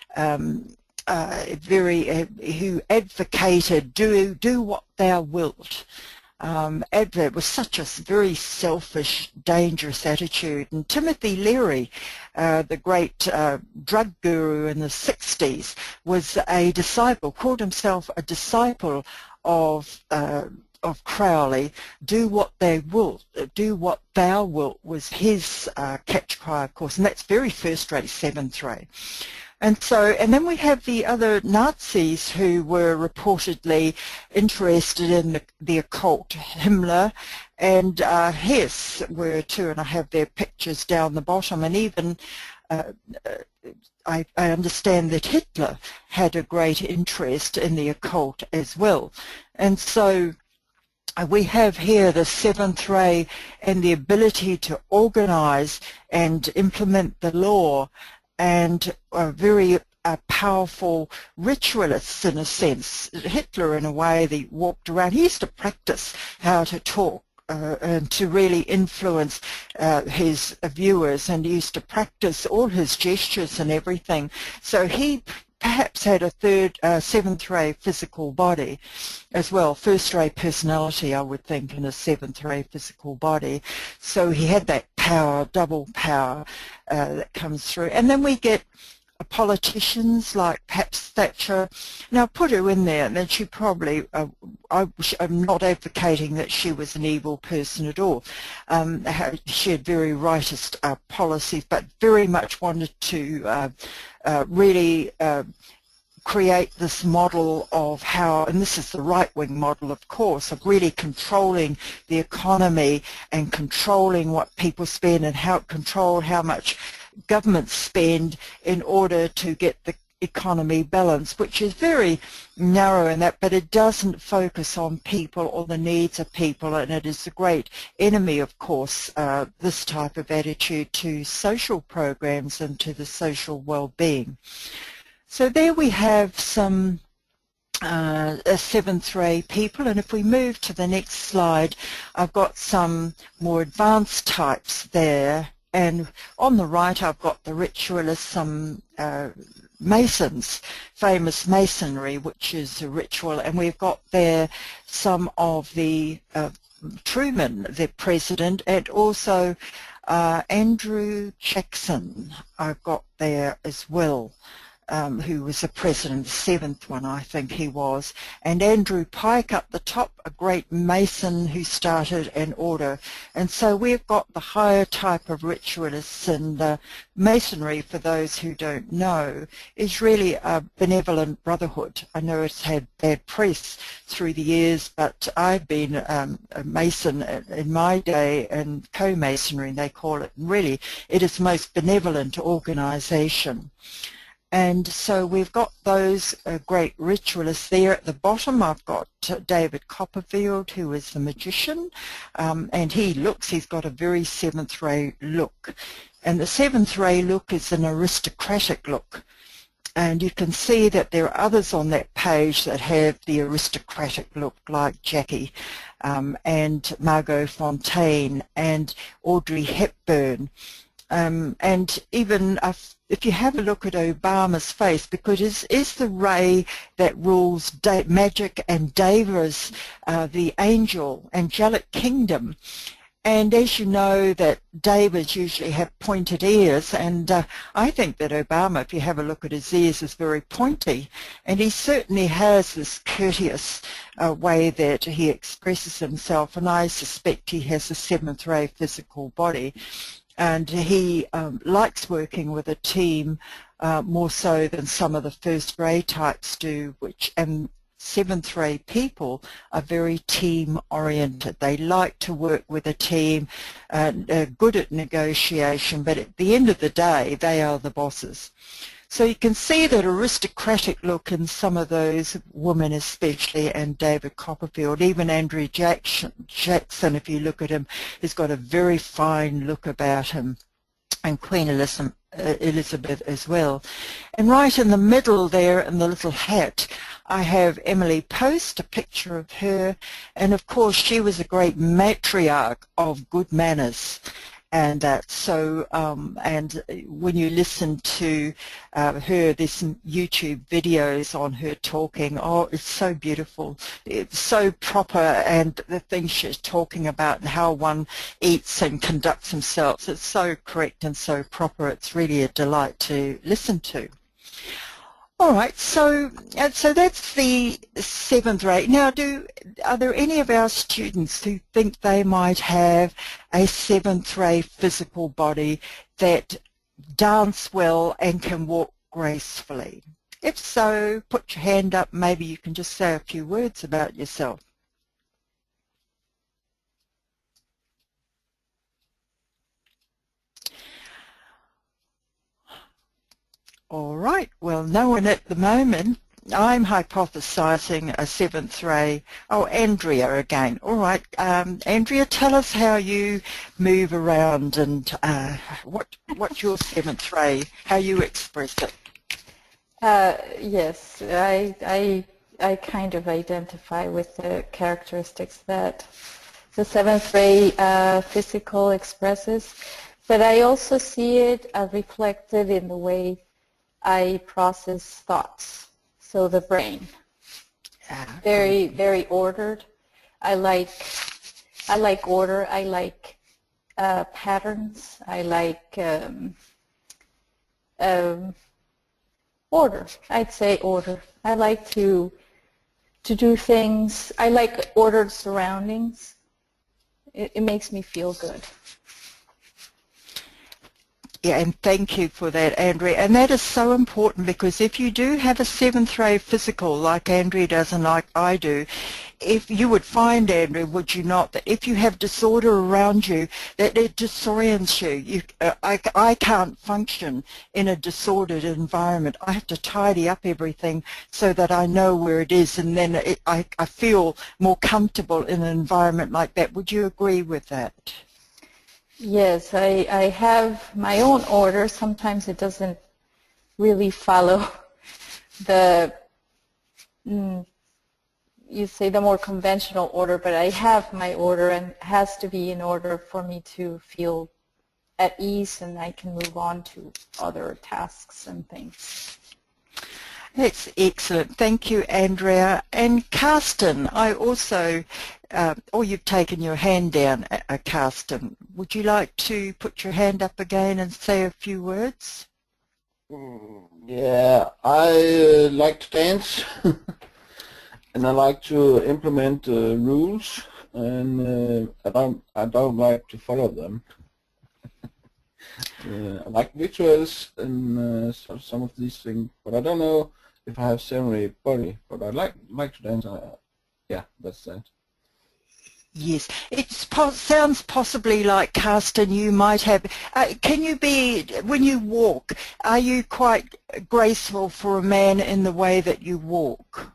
who advocated do what thou wilt. Advert was such a very selfish, dangerous attitude. And Timothy Leary, the great drug guru in the 60s, was a disciple, called himself a disciple of Crowley. Do what they will, do what thou wilt was his catch cry, of course, and that's very first-rate, seventh rate. And then we have the other Nazis who were reportedly interested in the occult. Himmler and Hess were too, and I have their pictures down the bottom. And even I understand that Hitler had a great interest in the occult as well. And so we have here the seventh ray and the ability to organize and implement the law, and very powerful ritualists in a sense. Hitler, in a way, he walked around. He used to practice how to talk and to really influence his viewers, and he used to practice all his gestures and everything. So he perhaps had a seventh ray physical body as well, first ray personality, I would think, in a seventh ray physical body. So he had that power, double power that comes through. And then we get politicians like perhaps Thatcher. Now put her in there, and then she probably, I'm not advocating that she was an evil person at all. She had very rightist policies, but very much wanted to really create this model of how, and this is the right-wing model, of course, of really controlling the economy and controlling what people spend and control how much governments spend in order to get the economy balanced, which is very narrow in that, but it doesn't focus on people or the needs of people, and it is a great enemy, of course, this type of attitude to social programs and to the social well-being. So there we have some seventh ray people, and if we move to the next slide, I've got some more advanced types there, and on the right I've got the ritualists, some Masons, famous Masonry, which is a ritual, and we've got there some of the Truman, the president, and also Andrew Jackson I've got there as well. Who was the president, the seventh one I think he was, and Andrew Pike up the top, a great Mason who started an order. And so we've got the higher type of ritualists, and Masonry, for those who don't know, is really a benevolent brotherhood. I know it's had bad press through the years, but I've been a Mason in my day, and co-Masonry they call it, and really it is the most benevolent organisation. And so we've got those great ritualists there. At the bottom I've got David Copperfield, who is the magician, and he's got a very seventh ray look. And the seventh ray look is an aristocratic look. And you can see that there are others on that page that have the aristocratic look, like Jackie and Margot Fontaine and Audrey Hepburn. And even if you have a look at Obama's face, because it is the ray that rules magic and Devas, the angelic kingdom. And as you know, that Devas usually have pointed ears, and I think that Obama, if you have a look at his ears, is very pointy, and he certainly has this courteous way that he expresses himself, and I suspect he has a seventh ray physical body. And he likes working with a team more so than some of the first ray types do, and seventh ray people are very team oriented. They like to work with a team, good at negotiation, but at the end of the day they are the bosses. So you can see that aristocratic look in some of those women especially, and David Copperfield, even Andrew Jackson, if you look at him, has got a very fine look about him. And Queen Elizabeth as well. And right in the middle there in the little hat, I have Emily Post, a picture of her, and of course she was a great matriarch of good manners. And so, and when you listen to her, there's some YouTube videos on her talking. Oh, it's so beautiful. It's so proper, and the things she's talking about and how one eats and conducts themselves. It's so correct and so proper. It's really a delight to listen to. All right, so that's the 7th rate. Now, are there any of our students who think they might have a 7th ray physical body that dance well and can walk gracefully? If so, put your hand up. Maybe you can just say a few words about yourself. All right, well, no one at the moment. I'm hypothesizing a 7th ray. Oh, Andrea again. All right, Andrea, tell us how you move around and what's your 7th ray, how you express it. Yes, I kind of identify with the characteristics that the 7th ray physical expresses, but I also see it reflected in the way I process thoughts, so the brain. Very, very ordered. I like order. I like patterns. I like order. I'd say order. I like to do things. I like ordered surroundings. It makes me feel good. Yeah, and thank you for that, Andrea. And that is so important, because if you do have a 7th ray physical like Andrea does and like I do, if you would find, Andrea, would you not, that if you have disorder around you, that it disorients you. I can't function in a disordered environment. I have to tidy up everything so that I know where it is, and then I feel more comfortable in an environment like that. Would you agree with that? Yes, I have my own order. Sometimes it doesn't really follow the, you say the more conventional order, but I have my order, and it has to be in order for me to feel at ease, and I can move on to other tasks and things. That's excellent. Thank you, Andrea. And Karsten, I also, you've taken your hand down, Karsten. Would you like to put your hand up again and say a few words? Yeah, I like to dance, and I like to implement rules, and I don't like to follow them. I like rituals and some of these things, but I don't know if I have 7th ray body. But I like to dance. Yeah, that's that. Yes, it sounds possibly like, Karsten, you might have, can you be, when you walk, are you quite graceful for a man in the way that you walk?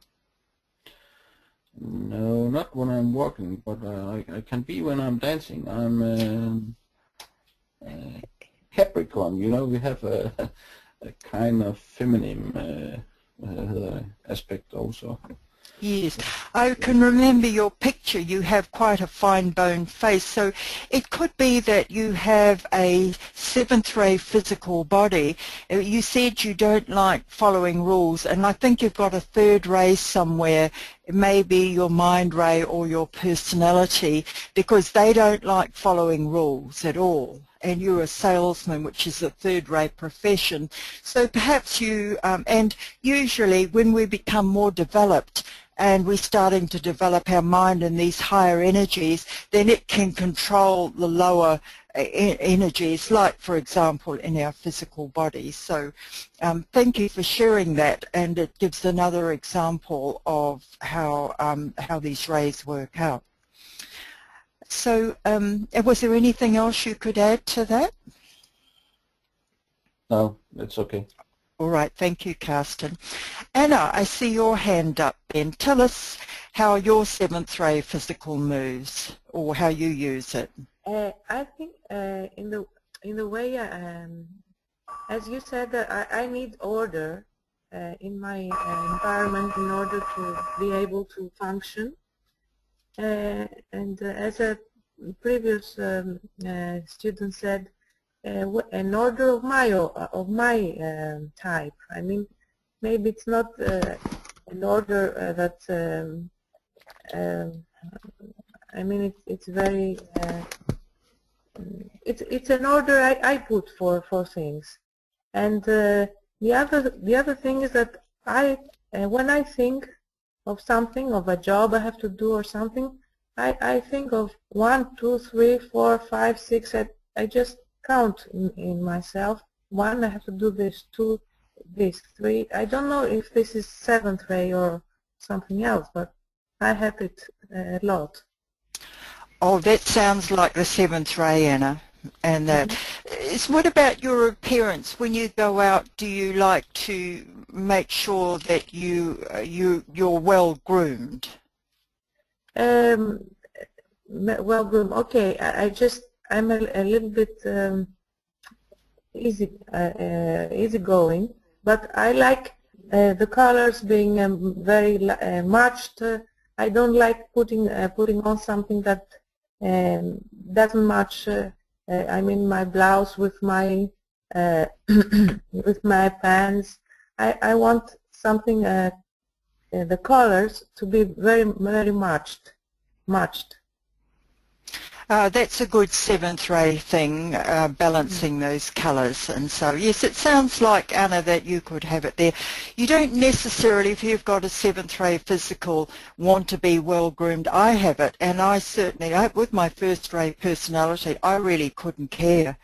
No, not when I'm walking, but I can be when I'm dancing. I'm Capricorn, you know, we have a kind of feminine aspect also. Yes, I can remember your picture. You have quite a fine boned face, so it could be that you have a 7th ray physical body. You said you don't like following rules, and I think you've got a 3rd ray somewhere, maybe your mind ray or your personality, because they don't like following rules at all. And you're a salesman, which is a 3rd ray profession. So perhaps you, and usually when we become more developed and we're starting to develop our mind in these higher energies, then it can control the lower energies, like, for example, in our physical body. So thank you for sharing that, and it gives another example of how these rays work out. So was there anything else you could add to that? No, it's okay. All right, thank you, Karsten. Anna, I see your hand up then. Tell us how your 7th ray physical moves, or how you use it. I think in the way as you said, I need order in my environment in order to be able to function. And as a previous student said, an order of my type. I mean, maybe it's not an order that I mean it's very it's an order I put for things. And the other thing is that when I think of something, of a job I have to do or something, I think of 1, 2, 3, 4, 5, 6. I just count in myself. 1, I have to do this. 2, this. 3. I don't know if this is 7th ray or something else, but I have it a lot. Oh, that sounds like the 7th ray, Anna. And what about your appearance? When you go out, do you like to make sure that you're well groomed? Well groomed. Okay, I'm a little bit easygoing, but I like the colors being very matched. I don't like putting on something that doesn't match. I mean, my blouse with my with my pants. I want something the colors to be very matched. That's a good 7th ray thing, balancing those colours. And so, yes, it sounds like, Anna, that you could have it there. You don't necessarily, if you've got a 7th ray physical, want to be well groomed. I have it, and I certainly, with my 1st ray personality, I really couldn't care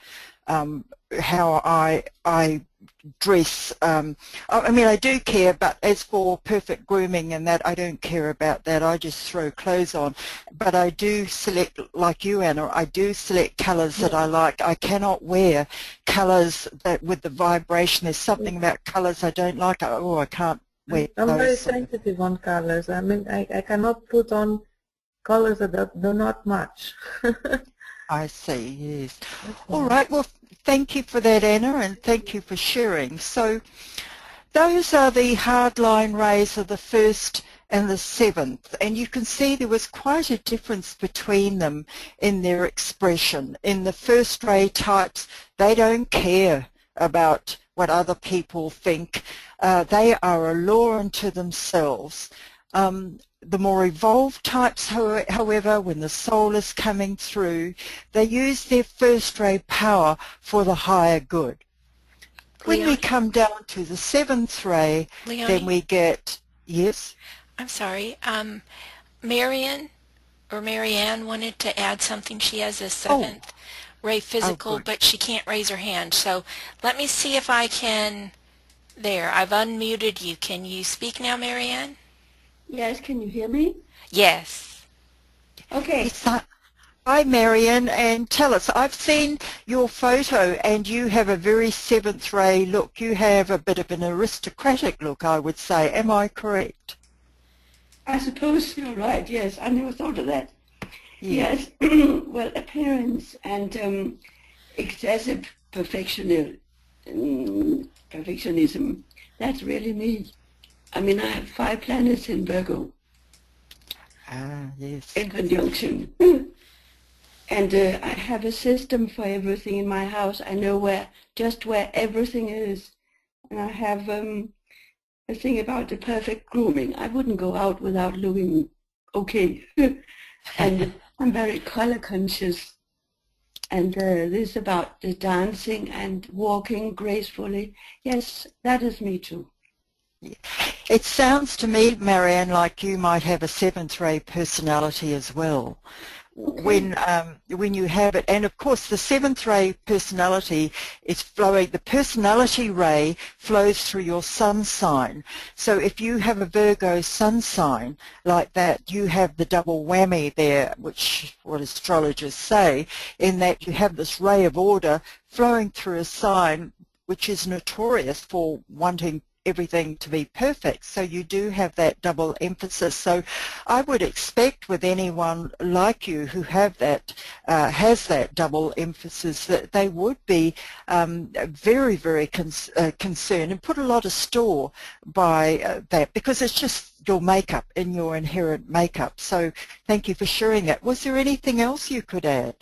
how I dress. I mean, I do care, but as for perfect grooming and that, I don't care about that. I just throw clothes on. But I do select, like you, Anna, I do select colours that I like. I cannot wear colours that with the vibration. There's something about colours I don't like. Oh, I can't wear I'm those. very sensitive on colors. I mean, I cannot put on colors that do not match. I see, yes. All right, well, thank you for that, Anna, and thank you for sharing. So those are the hardline rays of the 1st and the 7th, and you can see there was quite a difference between them in their expression. In the 1st ray types, they don't care about what other people think. They are a law unto themselves. The more evolved types, however, when the soul is coming through, they use their 1st ray power for the higher good. When we come down to the 7th ray, then we get, yes? I'm sorry, Marianne wanted to add something. She has a 7th ray physical, but she can't raise her hand. So let me see if I can, there, I've unmuted you. Can you speak now, Marianne? Yes, can you hear me? Yes. Okay. Hi, Marianne, and tell us, I've seen your photo and you have a very 7th ray look. You have a bit of an aristocratic look, I would say. Am I correct? I suppose you're right, yes. I never thought of that. Yes. Well, appearance and excessive perfectionism, that's really me. I mean, I have 5 planets in Virgo. Ah, yes. In conjunction. And I have a system for everything in my house. I know just where everything is. And I have a thing about the perfect grooming. I wouldn't go out without looking okay. And I'm very color conscious. And this about the dancing and walking gracefully. Yes, that is me too. It sounds to me, Marianne, like you might have a 7th ray personality as well. When you have it, and of course the 7th ray personality is flowing, the personality ray flows through your sun sign. So if you have a Virgo sun sign like that, you have the double whammy there, which what astrologers say, in that you have this ray of order flowing through a sign which is notorious for wanting everything to be perfect. So you do have that double emphasis. So I would expect with anyone like you who have that, has that double emphasis, that they would be very, very concerned and put a lot of store by that, because it's just your makeup, in your inherent makeup. So thank you for sharing that. Was there anything else you could add?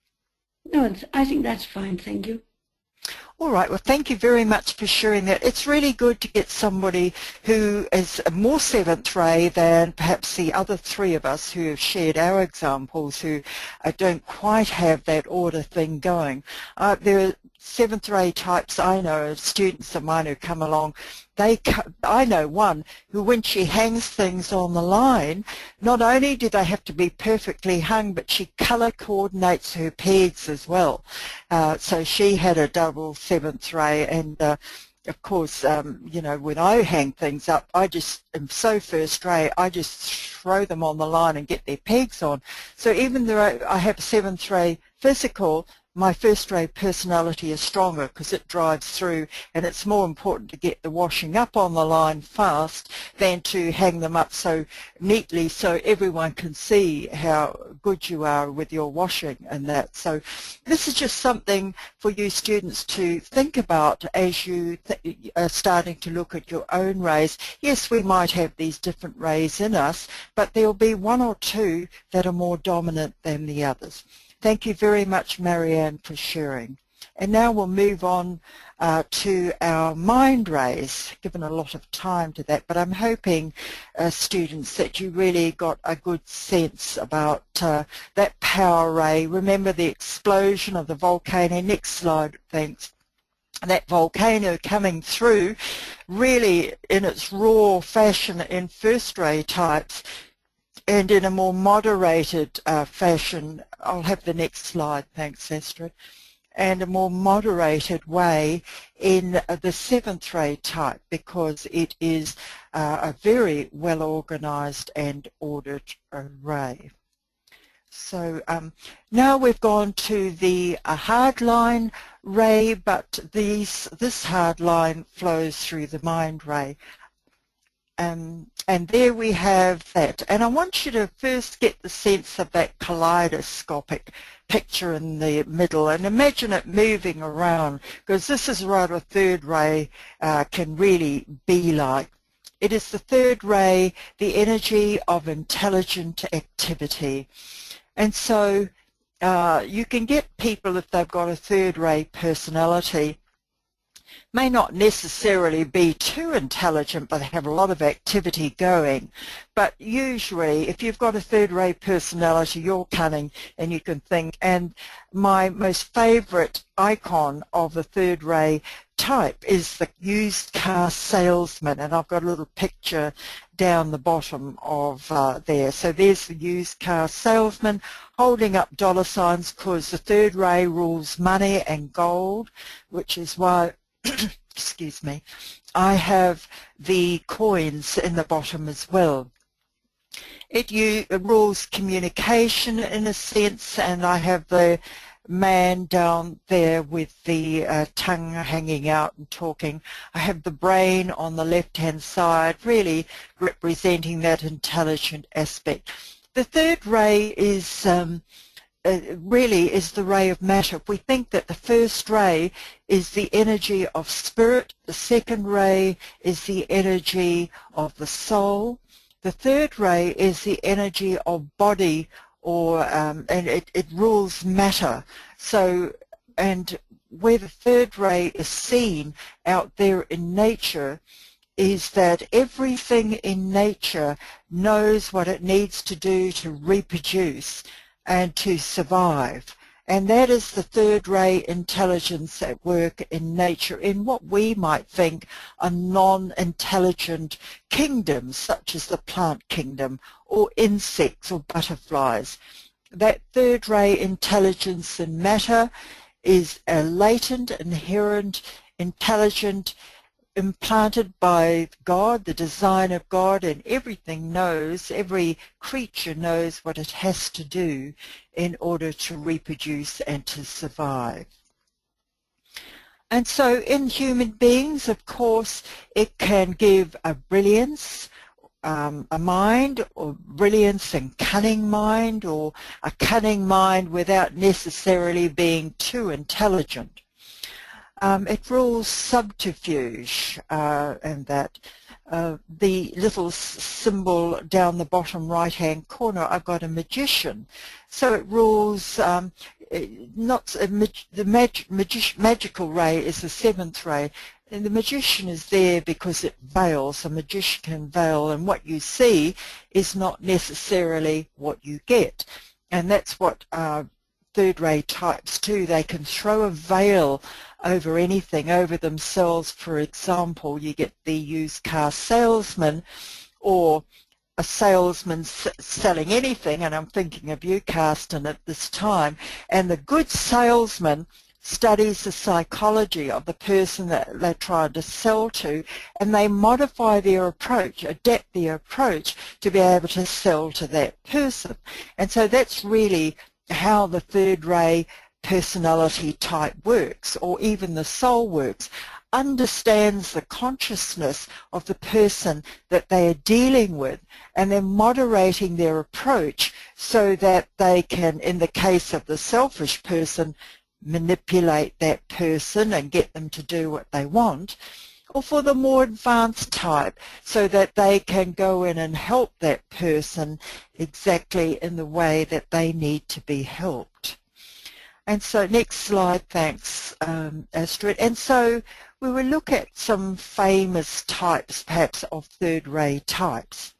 No, I think that's fine, thank you. All right, well, thank you very much for sharing that. It's really good to get somebody who is more seventh ray than perhaps the other three of us who have shared our examples, who don't quite have that order thing going. There are seventh ray types I know of students of mine who come along. I know one who, when she hangs things on the line, not only do they have to be perfectly hung, but she colour coordinates her pegs as well. So she had a double seventh ray, and of course, you know, when I hang things up, I just am so first ray, I just throw them on the line and get their pegs on. So even though I have a seventh ray physical, my first ray personality is stronger because it drives through, and it's more important to get the washing up on the line fast than to hang them up so neatly so everyone can see how good you are with your washing and that. So this is just something for you students to think about as you are starting to look at your own rays. Yes, we might have these different rays in us, but there will be one or two that are more dominant than the others. Thank you very much, Marianne, for sharing. And now we'll move on to our mind rays, given a lot of time to that, but I'm hoping, students, that you really got a good sense about that power ray. Remember the explosion of the volcano. Next slide, thanks. That volcano coming through really in its raw fashion in first ray types, and in a more moderated fashion. I'll have the next slide, thanks Astrid, and a more moderated way in the seventh ray type, because it is a very well organized and ordered ray. So now we've gone to the hardline ray, but this hardline flows through the mind ray. And there we have that. And I want you to first get the sense of that kaleidoscopic picture in the middle and imagine it moving around, because this is what a third ray can really be like. It is the third ray, the energy of intelligent activity. And so you can get people, if they've got a third ray personality, may not necessarily be too intelligent, but they have a lot of activity going. But usually, if you've got a third ray personality, you're cunning and you can think. And my most favourite icon of the third ray type is the used car salesman, and I've got a little picture down the bottom of there. So there's the used car salesman holding up dollar signs, because the third ray rules money and gold, which is why excuse me, I have the coins in the bottom as well. It rules communication in a sense, and I have the man down there with the tongue hanging out and talking. I have the brain on the left-hand side, really representing that intelligent aspect. The third ray is really is the ray of matter. If we think that the first ray is the energy of spirit, the second ray is the energy of the soul, the third ray is the energy of body, or and it rules matter. So, and where the third ray is seen out there in nature is that everything in nature knows what it needs to do to reproduce and to survive. And that is the third ray intelligence at work in nature, in what we might think are non-intelligent kingdoms, such as the plant kingdom or insects or butterflies. That third ray intelligence in matter is a latent, inherent, intelligent, implanted by God, the design of God, and everything knows, every creature knows what it has to do in order to reproduce and to survive. And so in human beings, of course, it can give a brilliance, a mind, or brilliance and cunning mind, or a cunning mind without necessarily being too intelligent. It rules subterfuge, and that the little symbol down the bottom right-hand corner, I've got a magician. So it rules the magical ray is the 7th ray, and the magician is there because it veils. A magician can veil, and what you see is not necessarily what you get. And that's what third ray types do. They can throw a veil over anything, over themselves. For example, you get the used car salesman, or a salesman selling anything, and I'm thinking of you, Carsten, at this time, and the good salesman studies the psychology of the person that they're trying to sell to, and they modify their approach, adapt their approach to be able to sell to that person. And so that's really how the third ray personality type works, or even the soul works. Understands the consciousness of the person that they are dealing with, and they're moderating their approach so that they can, in the case of the selfish person, manipulate that person and get them to do what they want, or for the more advanced type, so that they can go in and help that person exactly in the way that they need to be helped. And so next slide, thanks, Astrid. And so we will look at some famous types, perhaps, of third ray types.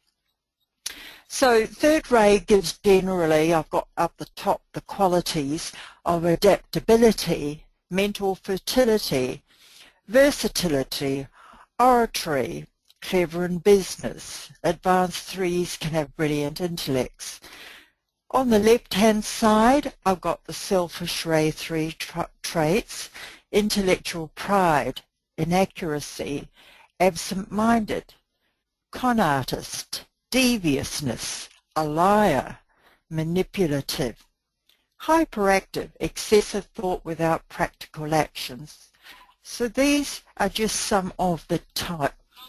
So third ray gives generally, I've got up the top the qualities of adaptability, mental fertility, versatility, oratory, clever in business. Advanced threes can have brilliant intellects. On the left-hand side, I've got the selfish ray 3 traits: intellectual pride, inaccuracy, absent-minded, con artist, deviousness, a liar, manipulative, hyperactive, excessive thought without practical actions. So these are just some of the type.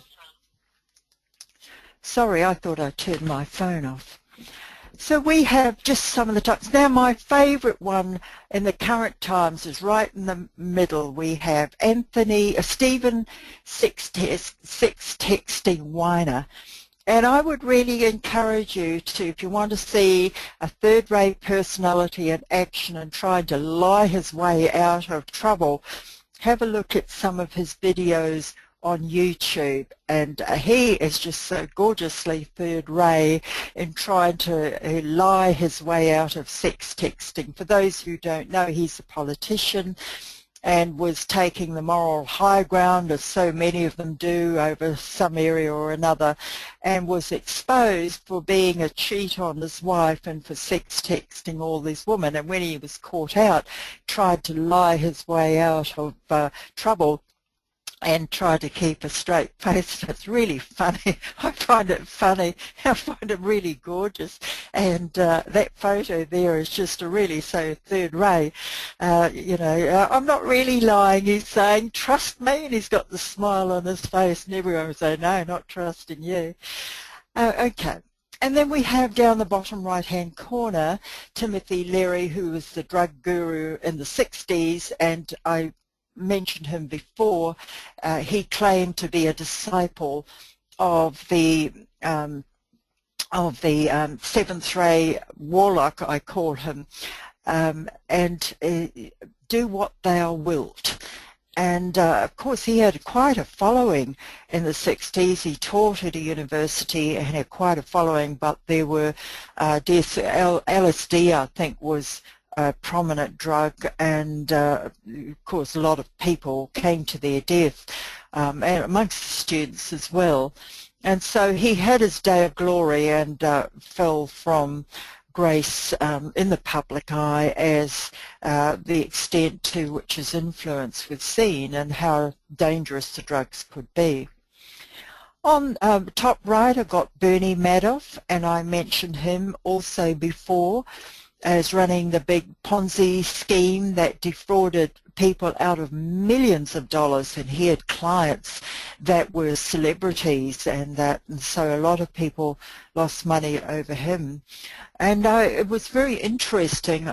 Sorry, I thought I turned my phone off. So we have just some of the types. Now my favourite one in the current times is right in the middle. We have Stephen Sextexting Weiner. And I would really encourage you to, if you want to see a third-rate personality in action and trying to lie his way out of trouble, have a look at some of his videos on YouTube, and he is just so gorgeously third ray in trying to lie his way out of sex texting. For those who don't know, he's a politician and was taking the moral high ground, as so many of them do, over some area or another, and was exposed for being a cheat on his wife and for sex texting all these women. And when he was caught out, tried to lie his way out of trouble and try to keep a straight face. It's really funny. I find it funny. I find it really gorgeous. And that photo there is just really so third ray. You know, I'm not really lying, he's saying, trust me. And he's got the smile on his face, and everyone would say, no, not trusting you. Okay. And then we have down the bottom right-hand corner, Timothy Leary, who was the drug guru in the 60s, and I mentioned him before. He claimed to be a disciple of the seventh ray warlock, I call him, and do what thou wilt. And of course he had quite a following in the 60s. He taught at a university and had quite a following, but there were deaths. LSD, I think, was a prominent drug, and of course a lot of people came to their death, and amongst the students as well. And so he had his day of glory and fell from grace in the public eye as the extent to which his influence was seen and how dangerous the drugs could be. On the top right, I've got Bernie Madoff, and I mentioned him also before. as running the big Ponzi scheme that defrauded people out of millions of dollars, and he had clients that were celebrities, and so a lot of people lost money over him. And it was very interesting.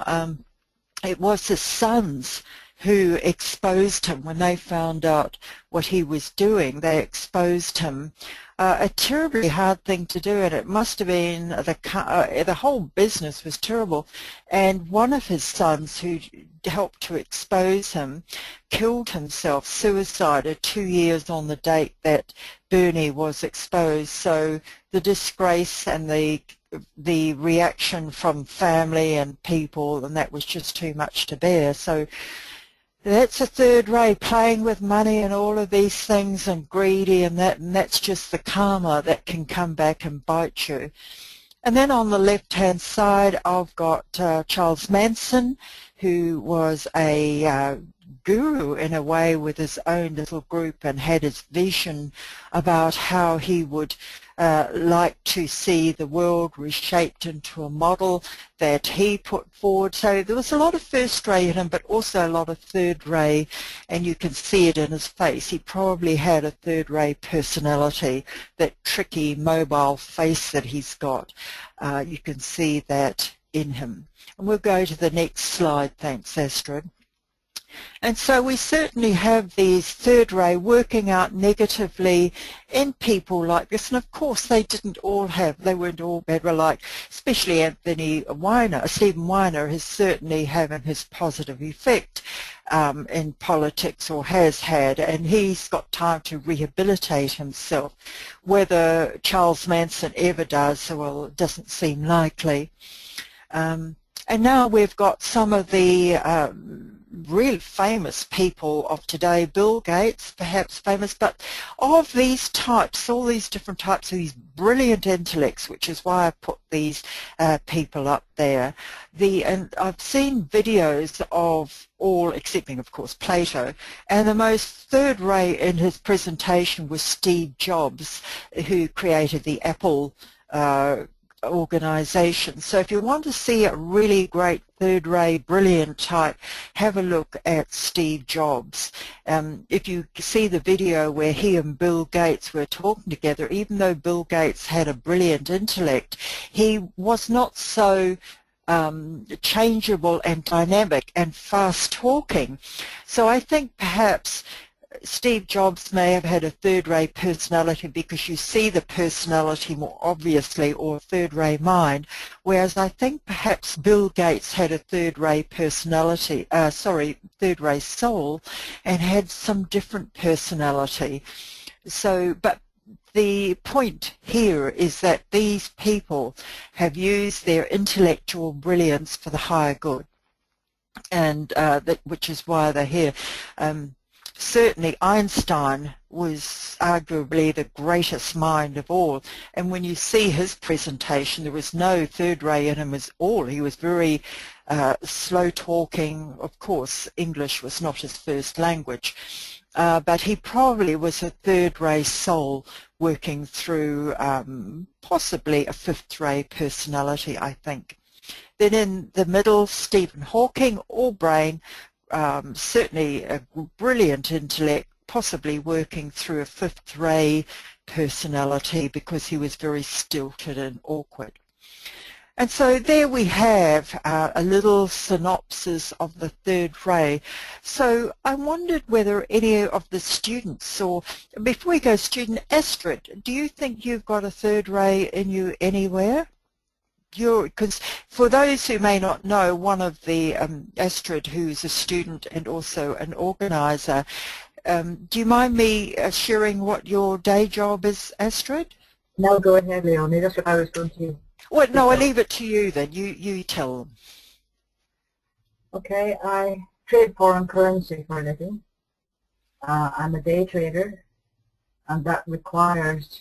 It was his sons who exposed him when they found out what he was doing. They exposed him. A terribly hard thing to do, and it must have been the whole business was terrible. And one of his sons, who helped to expose him, killed himself, suicided 2 years on the date that Bernie was exposed. So the disgrace and the reaction from family and people, and that was just too much to bear. So that's a third ray, playing with money and all of these things, and greedy, and that's just the karma that can come back and bite you. And then on the left-hand side, I've got Charles Manson, who was a guru in a way, with his own little group, and had his vision about how he would like to see the world reshaped into a model that he put forward. So there was a lot of first ray in him, but also a lot of third ray, and you can see it in his face. He probably had a third ray personality, that tricky mobile face that he's got. You can see that in him. And we'll go to the next slide. Thanks, Astrid. And so we certainly have these third ray working out negatively in people like this. And of course they weren't all bad. Like especially Anthony Weiner, Stephen Weiner, has certainly having his positive effect in politics, or has had, and he's got time to rehabilitate himself. Whether Charles Manson ever does, well, it doesn't seem likely. And now we've got some of the real famous people of today. Bill Gates, perhaps famous, but of these types, all these different types of these brilliant intellects, which is why I put these people up there. And I've seen videos of all, excepting of course Plato, and the most third ray in his presentation was Steve Jobs, who created the Apple organization. So if you want to see a really great third ray brilliant type, have a look at Steve Jobs. If you see the video where he and Bill Gates were talking together, even though Bill Gates had a brilliant intellect, he was not so changeable and dynamic and fast talking. So I think perhaps Steve Jobs may have had a third-ray personality, because you see the personality more obviously, or third-ray mind, whereas I think perhaps Bill Gates had a third-ray personality, third-ray soul, and had some different personality. So, but the point here is that these people have used their intellectual brilliance for the higher good, and which is why they're here. Certainly Einstein was arguably the greatest mind of all, and when you see his presentation, there was no third ray in him at all. He was very slow talking. Of course, English was not his first language, but he probably was a third ray soul working through possibly a fifth ray personality, I think. Then in the middle, Stephen Hawking, all brain, certainly a brilliant intellect, possibly working through a fifth ray personality, because he was very stilted and awkward. And so there we have a little synopsis of the third ray. So I wondered whether any of the students, or before we go, student Astrid, do you think you've got a third ray in you anywhere? Because for those who may not know, one of the Astrid, who's a student and also an organizer, do you mind me sharing what your day job is, Astrid? No, go ahead, Leonie. That's what I was going to. Well, no, I'll leave it to you then. You tell them. Okay, I trade foreign currency for a living. I'm a day trader, and that requires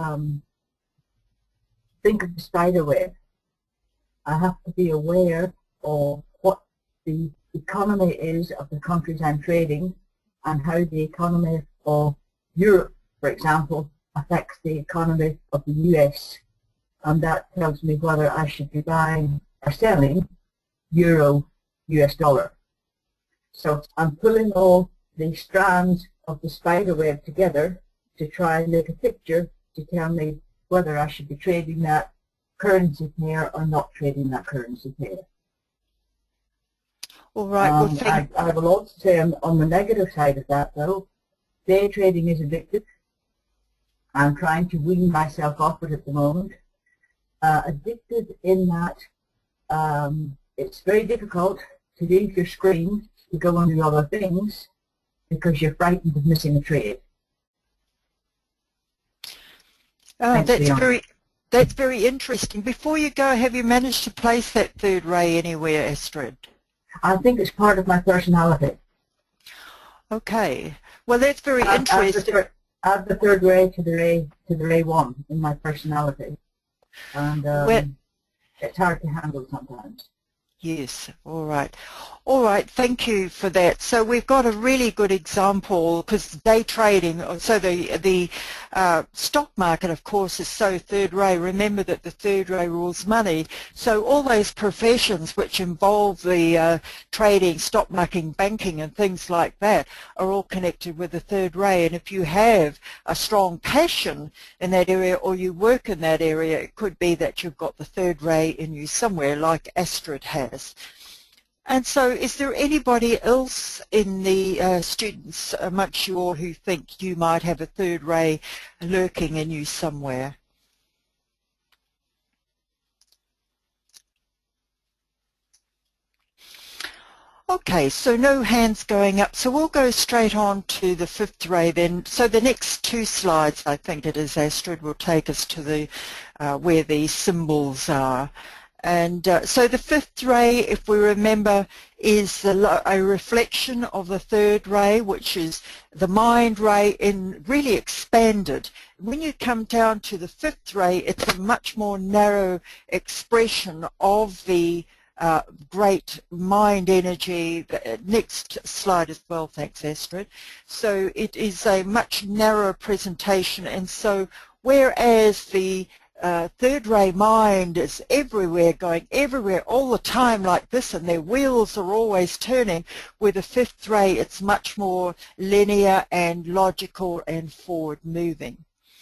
think of the spider web. I have to be aware of what the economy is of the countries I'm trading, and how the economy of Europe, for example, affects the economy of the US. And that tells me whether I should be buying or selling euro US dollar. So I'm pulling all the strands of the spider web together to try and make a picture to tell me whether I should be trading that currency pair or not trading that currency pair. All right. Well, I will also say on the negative side of that, though, day trading is addictive. I'm trying to wean myself off it at the moment. Addicted in that it's very difficult to leave your screen to go and do other things because you're frightened of missing a trade. That's very interesting. Before you go, have you managed to place that third ray anywhere, Astrid? I think it's part of my personality. Okay. Well, that's very interesting. Add the third ray to the ray 1 in my personality, and it's hard to handle sometimes. Yes, all right. All right, thank you for that. So we've got a really good example, because day trading, so the stock market, of course, is so third ray. Remember that the third ray rules money. So all those professions which involve the trading, stock market, banking and things like that are all connected with the third ray. And if you have a strong passion in that area or you work in that area, it could be that you've got the third ray in you somewhere, like Astrid has. And so is there anybody else in the students amongst you all who think you might have a third ray lurking in you somewhere? Okay, so no hands going up. So we'll go straight on to the fifth ray then. So the next two slides, I think it is, Astrid, will take us to the where the symbols are. And so the fifth ray, if we remember, is a reflection of the third ray, which is the mind ray in really expanded. When you come down to the fifth ray, it's a much more narrow expression of the great mind energy. Next slide as well, thanks Astrid. So it is a much narrower presentation, and so whereas the third ray mind is everywhere, going everywhere all the time like this, and their wheels are always turning, with the fifth ray it's much more linear and logical and forward moving.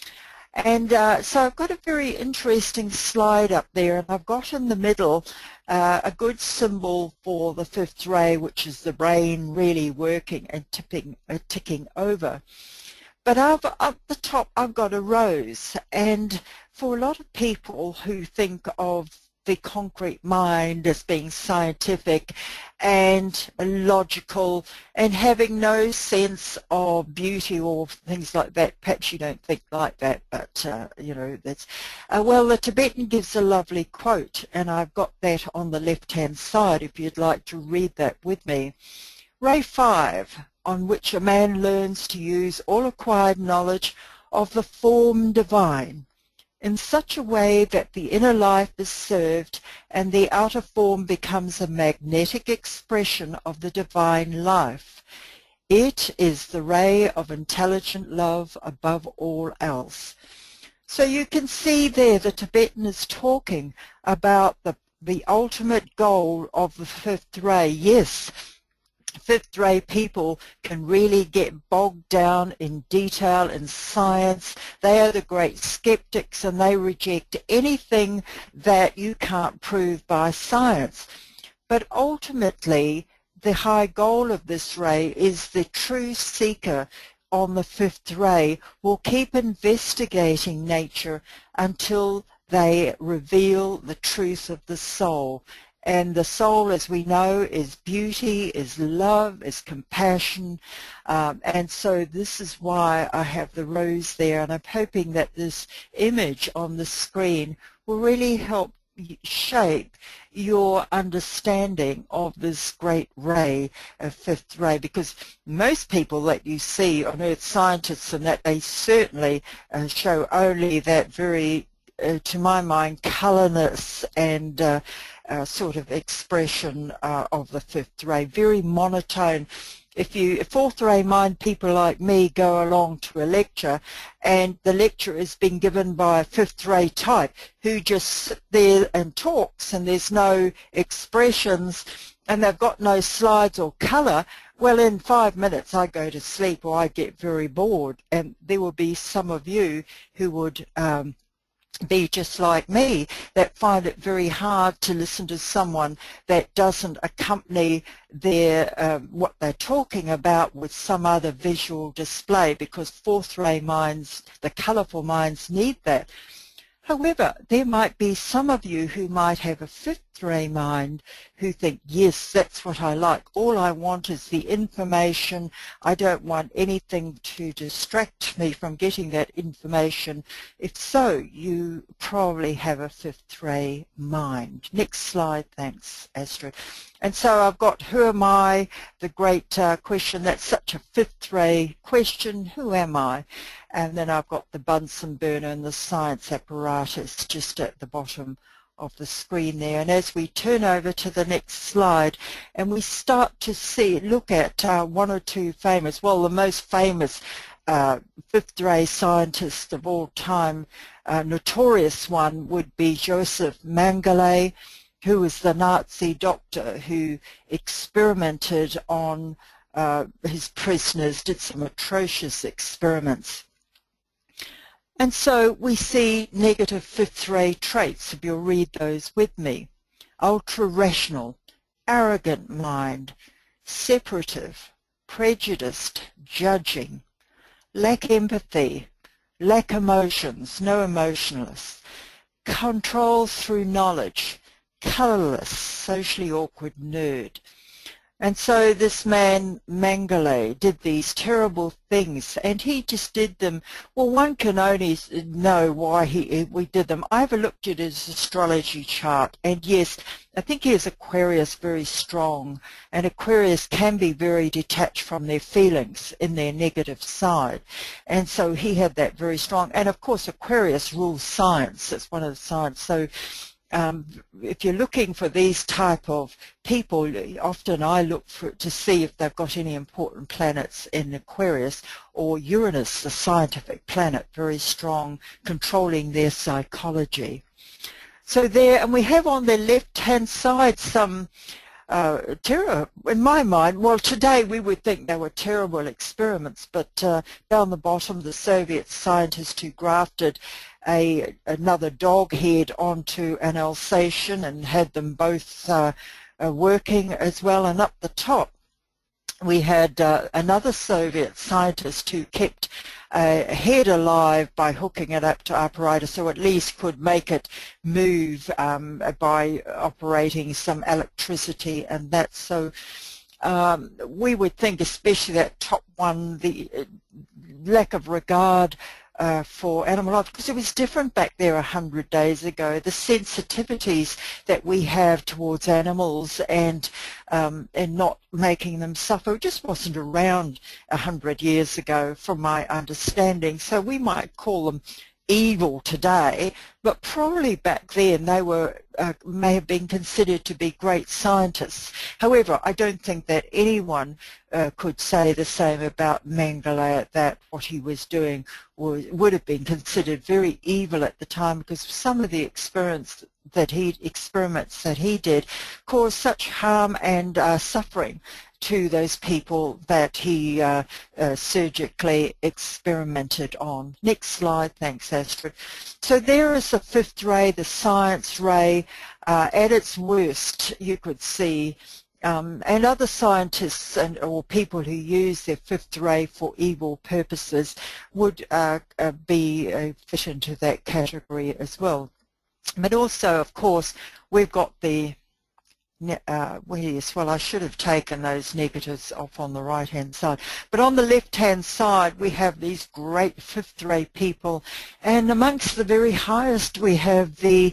And so I've got a very interesting slide up there, and I've got in the middle a good symbol for the fifth ray, which is the brain really working and ticking over. But up the top I've got a rose, and for a lot of people who think of the concrete mind as being scientific and logical and having no sense of beauty or things like that, perhaps you don't think like that, but you know, that's well, the Tibetan gives a lovely quote, and I've got that on the left hand side if you'd like to read that with me. Ray 5, on which a man learns to use all acquired knowledge of the form divine in such a way that the inner life is served and the outer form becomes a magnetic expression of the divine life. It is the ray of intelligent love above all else. So you can see there the Tibetan is talking about the ultimate goal of the fifth ray. Yes, fifth ray people can really get bogged down in detail in science. They are the great skeptics, and they reject anything that you can't prove by science. But ultimately, the high goal of this ray is the true seeker on the fifth ray will keep investigating nature until they reveal the truth of the soul. And the soul, as we know, is beauty, is love, is compassion. And so this is why I have the rose there. And I'm hoping that this image on the screen will really help shape your understanding of this great ray of fifth ray, because most people that you see on Earth, scientists and that, they certainly show only that very, to my mind, colorless and sort of expression of the fifth ray, very monotone. if fourth ray mind people like me go along to a lecture and the lecture is being given by a fifth ray type who just sit there and talks and there's no expressions and they've got no slides or colour, well, in 5 minutes I go to sleep or I get very bored, and there will be some of you who would be just like me, that find it very hard to listen to someone that doesn't accompany their what they're talking about with some other visual display, because fourth ray minds, the colourful minds, need that. However, there might be some of you who might have a fifth ray mind who think, yes, that's what I like. All I want is the information. I don't want anything to distract me from getting that information. If so, you probably have a fifth ray mind. Next slide, thanks, Astrid. And so I've got, who am I? The great question. That's such a fifth ray question. Who am I? And then I've got the Bunsen burner and the science apparatus just at the bottom of the screen there. And as we turn over to the next slide and we start to look at one or two famous, well, the most famous fifth ray scientist of all time, notorious one would be Joseph Mengele, who was the Nazi doctor who experimented on his prisoners, did some atrocious experiments. And so we see negative fifth ray traits, if you'll read those with me. Ultra-rational, arrogant mind, separative, prejudiced, judging, lack empathy, lack emotions, no emotionalist, control through knowledge, colourless, socially awkward nerd. And so this man, Mengele, did these terrible things, and he just did them. Well, one can only know why we did them. I've looked at his astrology chart, and yes, I think he has Aquarius very strong, and Aquarius can be very detached from their feelings in their negative side. And so he had that very strong. And of course, Aquarius rules science. It's one of the signs. So if you're looking for these type of people, often I look to see if they've got any important planets in Aquarius, or Uranus, the scientific planet, very strong, controlling their psychology. So there, and we have on the left-hand side some terror, in my mind. Well, today we would think they were terrible experiments, but down the bottom, the Soviet scientist who grafted another dog head onto an Alsatian and had them both working as well. And up the top we had another Soviet scientist who kept a head alive by hooking it up to apparatus, so at least could make it move by operating some electricity and that. So we would think, especially that top one, the lack of regard for animal life, because it was different back there 100 days ago. The sensitivities that we have towards animals and not making them suffer just wasn't around 100 years ago, from my understanding. So we might call them evil today, but probably back then they were may have been considered to be great scientists. However, I don't think that anyone could say the same about Mengele, that what he was doing would have been considered very evil at the time, because some of the experiments that he did caused such harm and suffering to those people that he surgically experimented on. Next slide, thanks, Astrid. So there is the fifth ray, the science ray, at its worst, you could see, and other scientists or people who use their fifth ray for evil purposes would fit into that category as well. But also, of course, we've got the well, I should have taken those negatives off on the right-hand side. But on the left-hand side, we have these great fifth-ray people, and amongst the very highest, we have the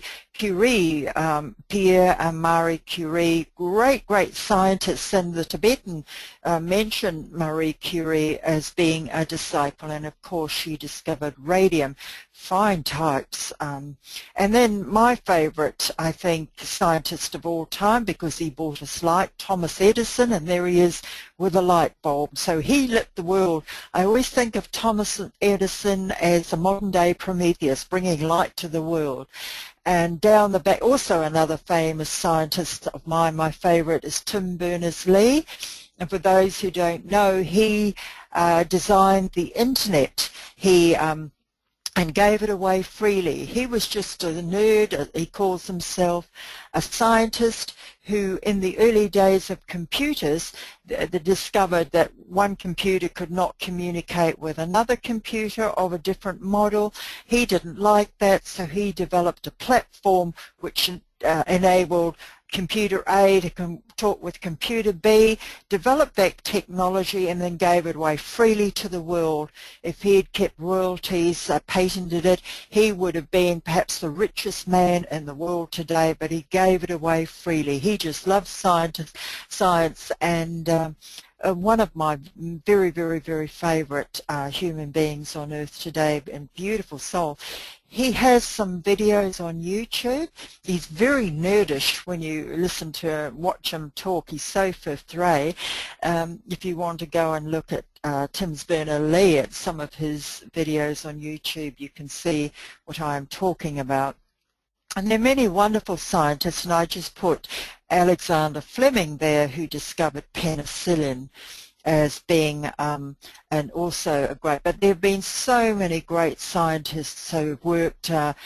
Curie, Pierre and Marie Curie, great scientists, and the Tibetan mentioned Marie Curie as being a disciple, and of course she discovered radium. Fine types. And then my favorite, I think, scientist of all time, because he brought us light, Thomas Edison, and there he is with a light bulb. So he lit the world. I always think of Thomas Edison as a modern-day Prometheus, bringing light to the world. And down the back, also another famous scientist of mine, my favorite, is Tim Berners-Lee. And for those who don't know, he designed the internet. He and gave it away freely. He was just a nerd. He calls himself a scientist who, in the early days of computers, discovered that one computer could not communicate with another computer of a different model. He didn't like that, so he developed a platform which enabled computer A to talk with computer B, developed that technology, and then gave it away freely to the world. If he had kept royalties, patented it, he would have been perhaps the richest man in the world today, but he gave it away freely. He just loved science, and one of my very favorite human beings on earth today, and beautiful soul. He has some videos on YouTube. He's very nerdish when you watch him talk. He's so fifth ray. If you want to go and look at Tim Berners-Lee at some of his videos on YouTube, you can see what I'm talking about. And there are many wonderful scientists, and I just put Alexander Fleming there, who discovered penicillin as being and also a great, but there have been so many great scientists who have worked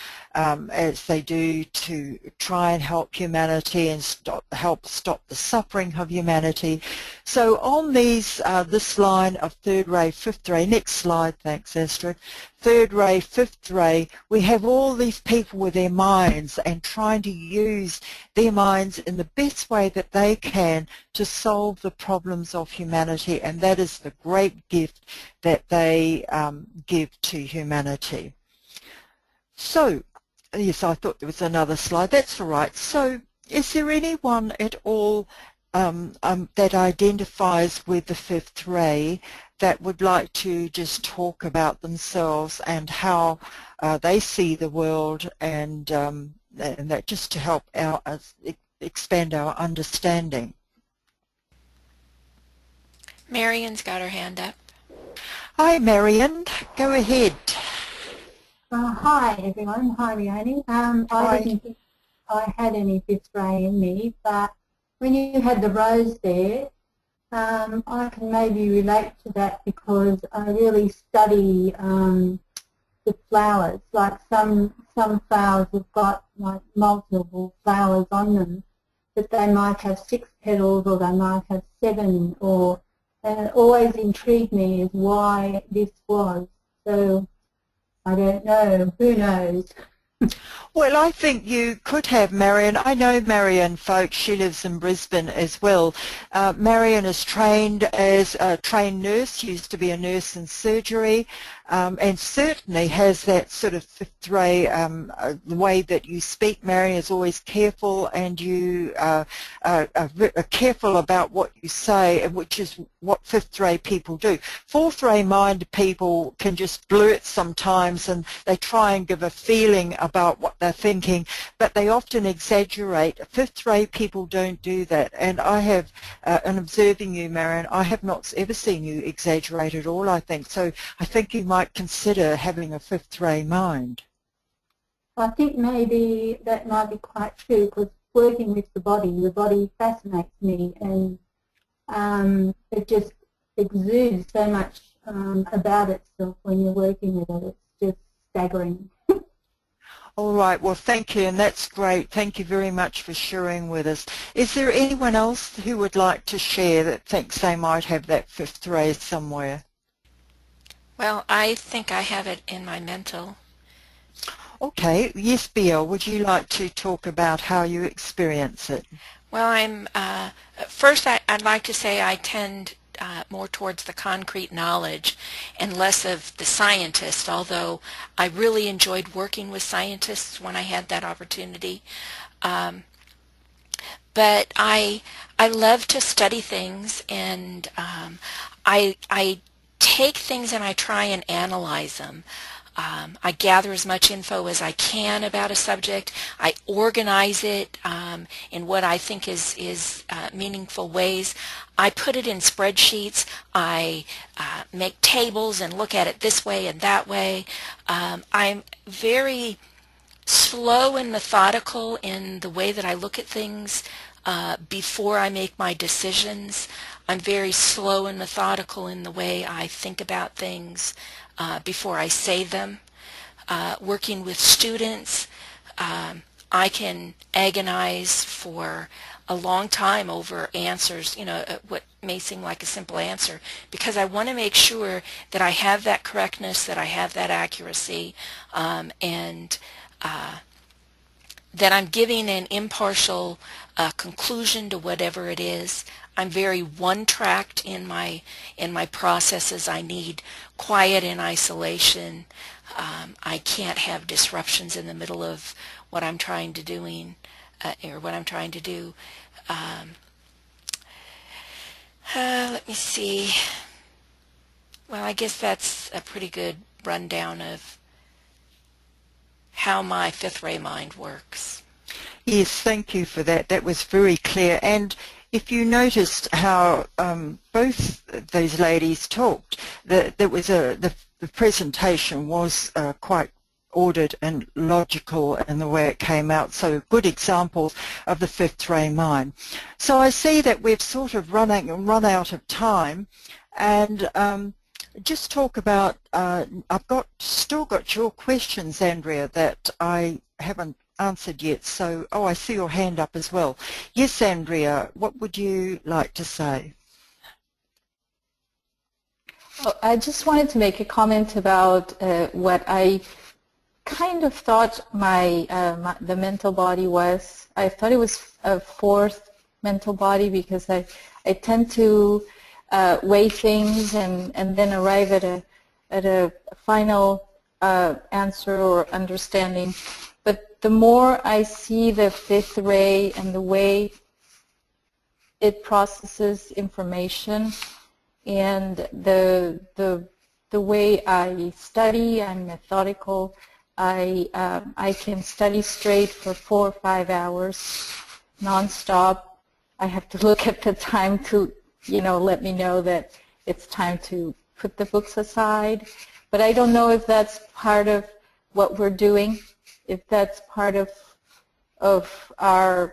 as they do to try and help humanity and help stop the suffering of humanity. So on these this line of third ray, fifth ray, next slide, thanks Astrid, third ray, fifth ray, we have all these people with their minds and trying to use their minds in the best way that they can to solve the problems of humanity, and that is the great gift that they give to humanity. So, yes, I thought there was another slide. That's all right. So, is there anyone at all that identifies with the fifth ray that would like to just talk about themselves and how they see the world, and that just to help expand our understanding? Marion's got her hand up. Hi, Marion. Go ahead. Hi, everyone. Hi, Leonie. I didn't think I had any fifth ray in me, but when you had the rose there, I can maybe relate to that because I really study the flowers. Like some flowers have got like multiple flowers on them, but they might have 6 petals or they might have 7, or and it always intrigued me is why this was. So I don't know. Who knows? Well, I think you could have Marion. I know Marion, folks. She lives in Brisbane as well. Marion is trained as a trained nurse, used to be a nurse in surgery, and certainly has that sort of fifth ray, the way that you speak. Marion is always careful, and you are careful about what you say, which is what fifth ray people do. Fourth ray mind people can just blurt sometimes, and they try and give a feeling about what they're thinking, but they often exaggerate. Fifth ray people don't do that, and I have, in observing you, Marion, I have not ever seen you exaggerate at all, I think. So I think you might consider having a fifth ray mind. I think maybe that might be quite true, because working with the body fascinates me, and it just exudes so much about itself when you're working with it. It's just staggering. All right, well, thank you, and that's great. Thank you very much for sharing with us. Is there anyone else who would like to share that thinks they might have that fifth ray somewhere? Well, I think I have it in my mental. Okay, yes, Biel, would you like to talk about how you experience it? Well, first I'd like to say I tend more towards the concrete knowledge and less of the scientist, although I really enjoyed working with scientists when I had that opportunity. But I love to study things, and I take things and I try and analyze them. I gather as much info as I can about a subject. I organize it in what I think is meaningful ways. I put it in spreadsheets. I make tables and look at it this way and that way. I'm very slow and methodical in the way that I look at things before I make my decisions. I'm very slow and methodical in the way I think about things before I say them. Working with students, I can agonize for a long time over answers, what may seem like a simple answer, because I want to make sure that I have that correctness, that I have that accuracy, and that I'm giving an impartial conclusion to whatever it is. I'm very one-tracked in my processes. I need quiet and isolation. I can't have disruptions in the middle of what I'm trying to do. Let me see. Well, I guess that's a pretty good rundown of how my fifth ray mind works. Yes, thank you for that. That was very clear. And if you noticed how both these ladies talked, the presentation was quite ordered and logical in the way it came out. So good examples of the fifth ray mind. So I see that we've sort of run out of time, and just talk about, I've still got your questions, Andrea, that I haven't answered yet. So, I see your hand up as well. Yes, Andrea, what would you like to say? Oh, I just wanted to make a comment about what I kind of thought the mental body was. I thought it was a fourth mental body, because I tend to weigh things and then arrive at a final answer or understanding. But the more I see the fifth ray and the way it processes information, and the way I study, I'm methodical. I can study straight for 4 or 5 hours, nonstop. I have to look at the time to, let me know that it's time to put the books aside. But I don't know if that's part of what we're doing, if that's part of our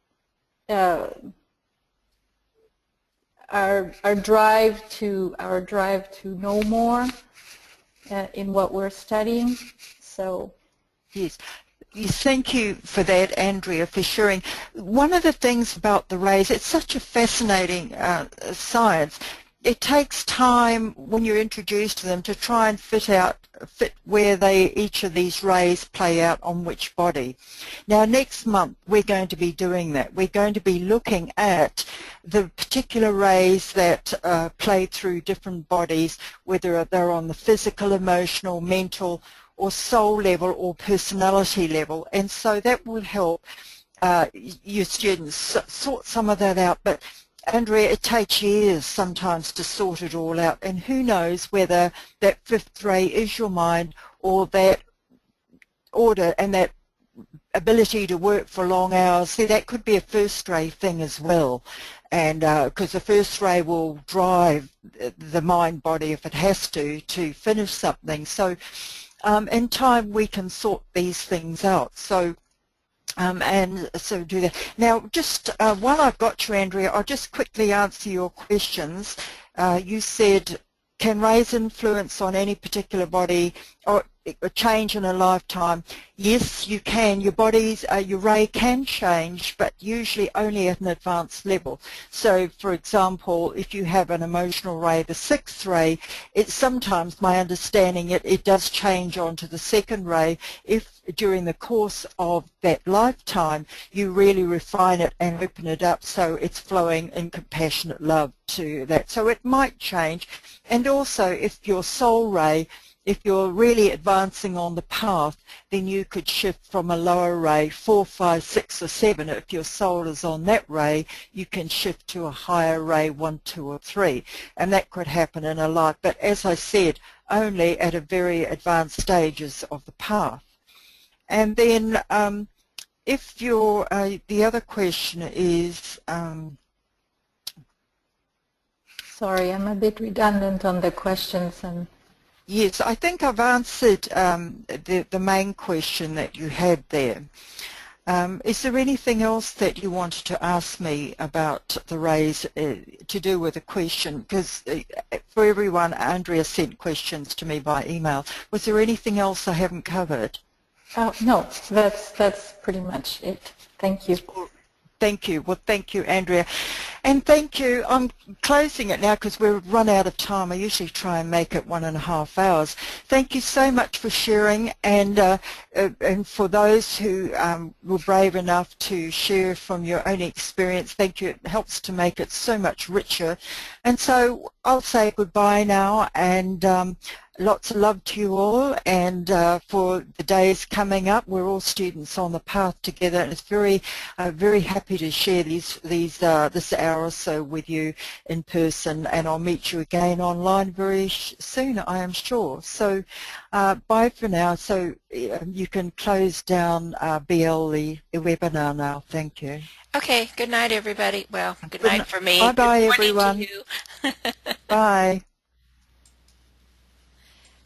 drive to know more in what we're studying. So yes. Thank you for that, Andrea, for sharing. One of the things about the rays, it's such a fascinating science. It takes time when you're introduced to them to try and fit where each of these rays play out on which body. Now, next month we're going to be doing that. We're going to be looking at the particular rays that play through different bodies, whether they're on the physical, emotional, mental, or soul level, or personality level. And so that will help your students sort some of that out. But Andrea, it takes years sometimes to sort it all out, and who knows whether that fifth ray is your mind, or that order and that ability to work for long hours. See, that could be a first ray thing as well, and because the first ray will drive the mind body, if it has to finish something. So in time we can sort these things out. So and so do that. Now, just while I've got you, Andrea, I'll just quickly answer your questions. You said, can rays influence on any particular body? Or a change in a lifetime. Yes, you can. Your body's, your ray can change, but usually only at an advanced level. So, for example, if you have an emotional ray, the 6th ray, it's sometimes, my understanding, it does change onto the 2nd ray if during the course of that lifetime you really refine it and open it up so it's flowing in compassionate love to that. So it might change. And also, if your soul ray, if you're really advancing on the path, then you could shift from a lower ray, 4, 5, 6 or 7. If your soul is on that ray, you can shift to a higher ray, 1, 2 or 3. And that could happen in a life. But as I said, only at a very advanced stages of the path. And then if you're, the other question is, sorry, I'm a bit redundant on the questions. And yes, I think I've answered the main question that you had there. Is there anything else that you wanted to ask me about the rays to do with the question? Because for everyone, Andrea sent questions to me by email. Was there anything else I haven't covered? No, that's pretty much it. Thank you. Thank you. Well, thank you, Andrea. And thank you. I'm closing it now because we've run out of time. I usually try and make it 1.5 hours. Thank you so much for sharing, and for those who were brave enough to share from your own experience, thank you. It helps to make it so much richer. And so I'll say goodbye now, and lots of love to you all, and for the days coming up, we're all students on the path together, and it's very happy to share this hour or so with you in person, and I'll meet you again online very soon, I am sure. So bye for now. So you can close down BL, the webinar now. Thank you. Okay, good night everybody. Well, good night for me. Bye-bye Good morning everyone. to you. Bye.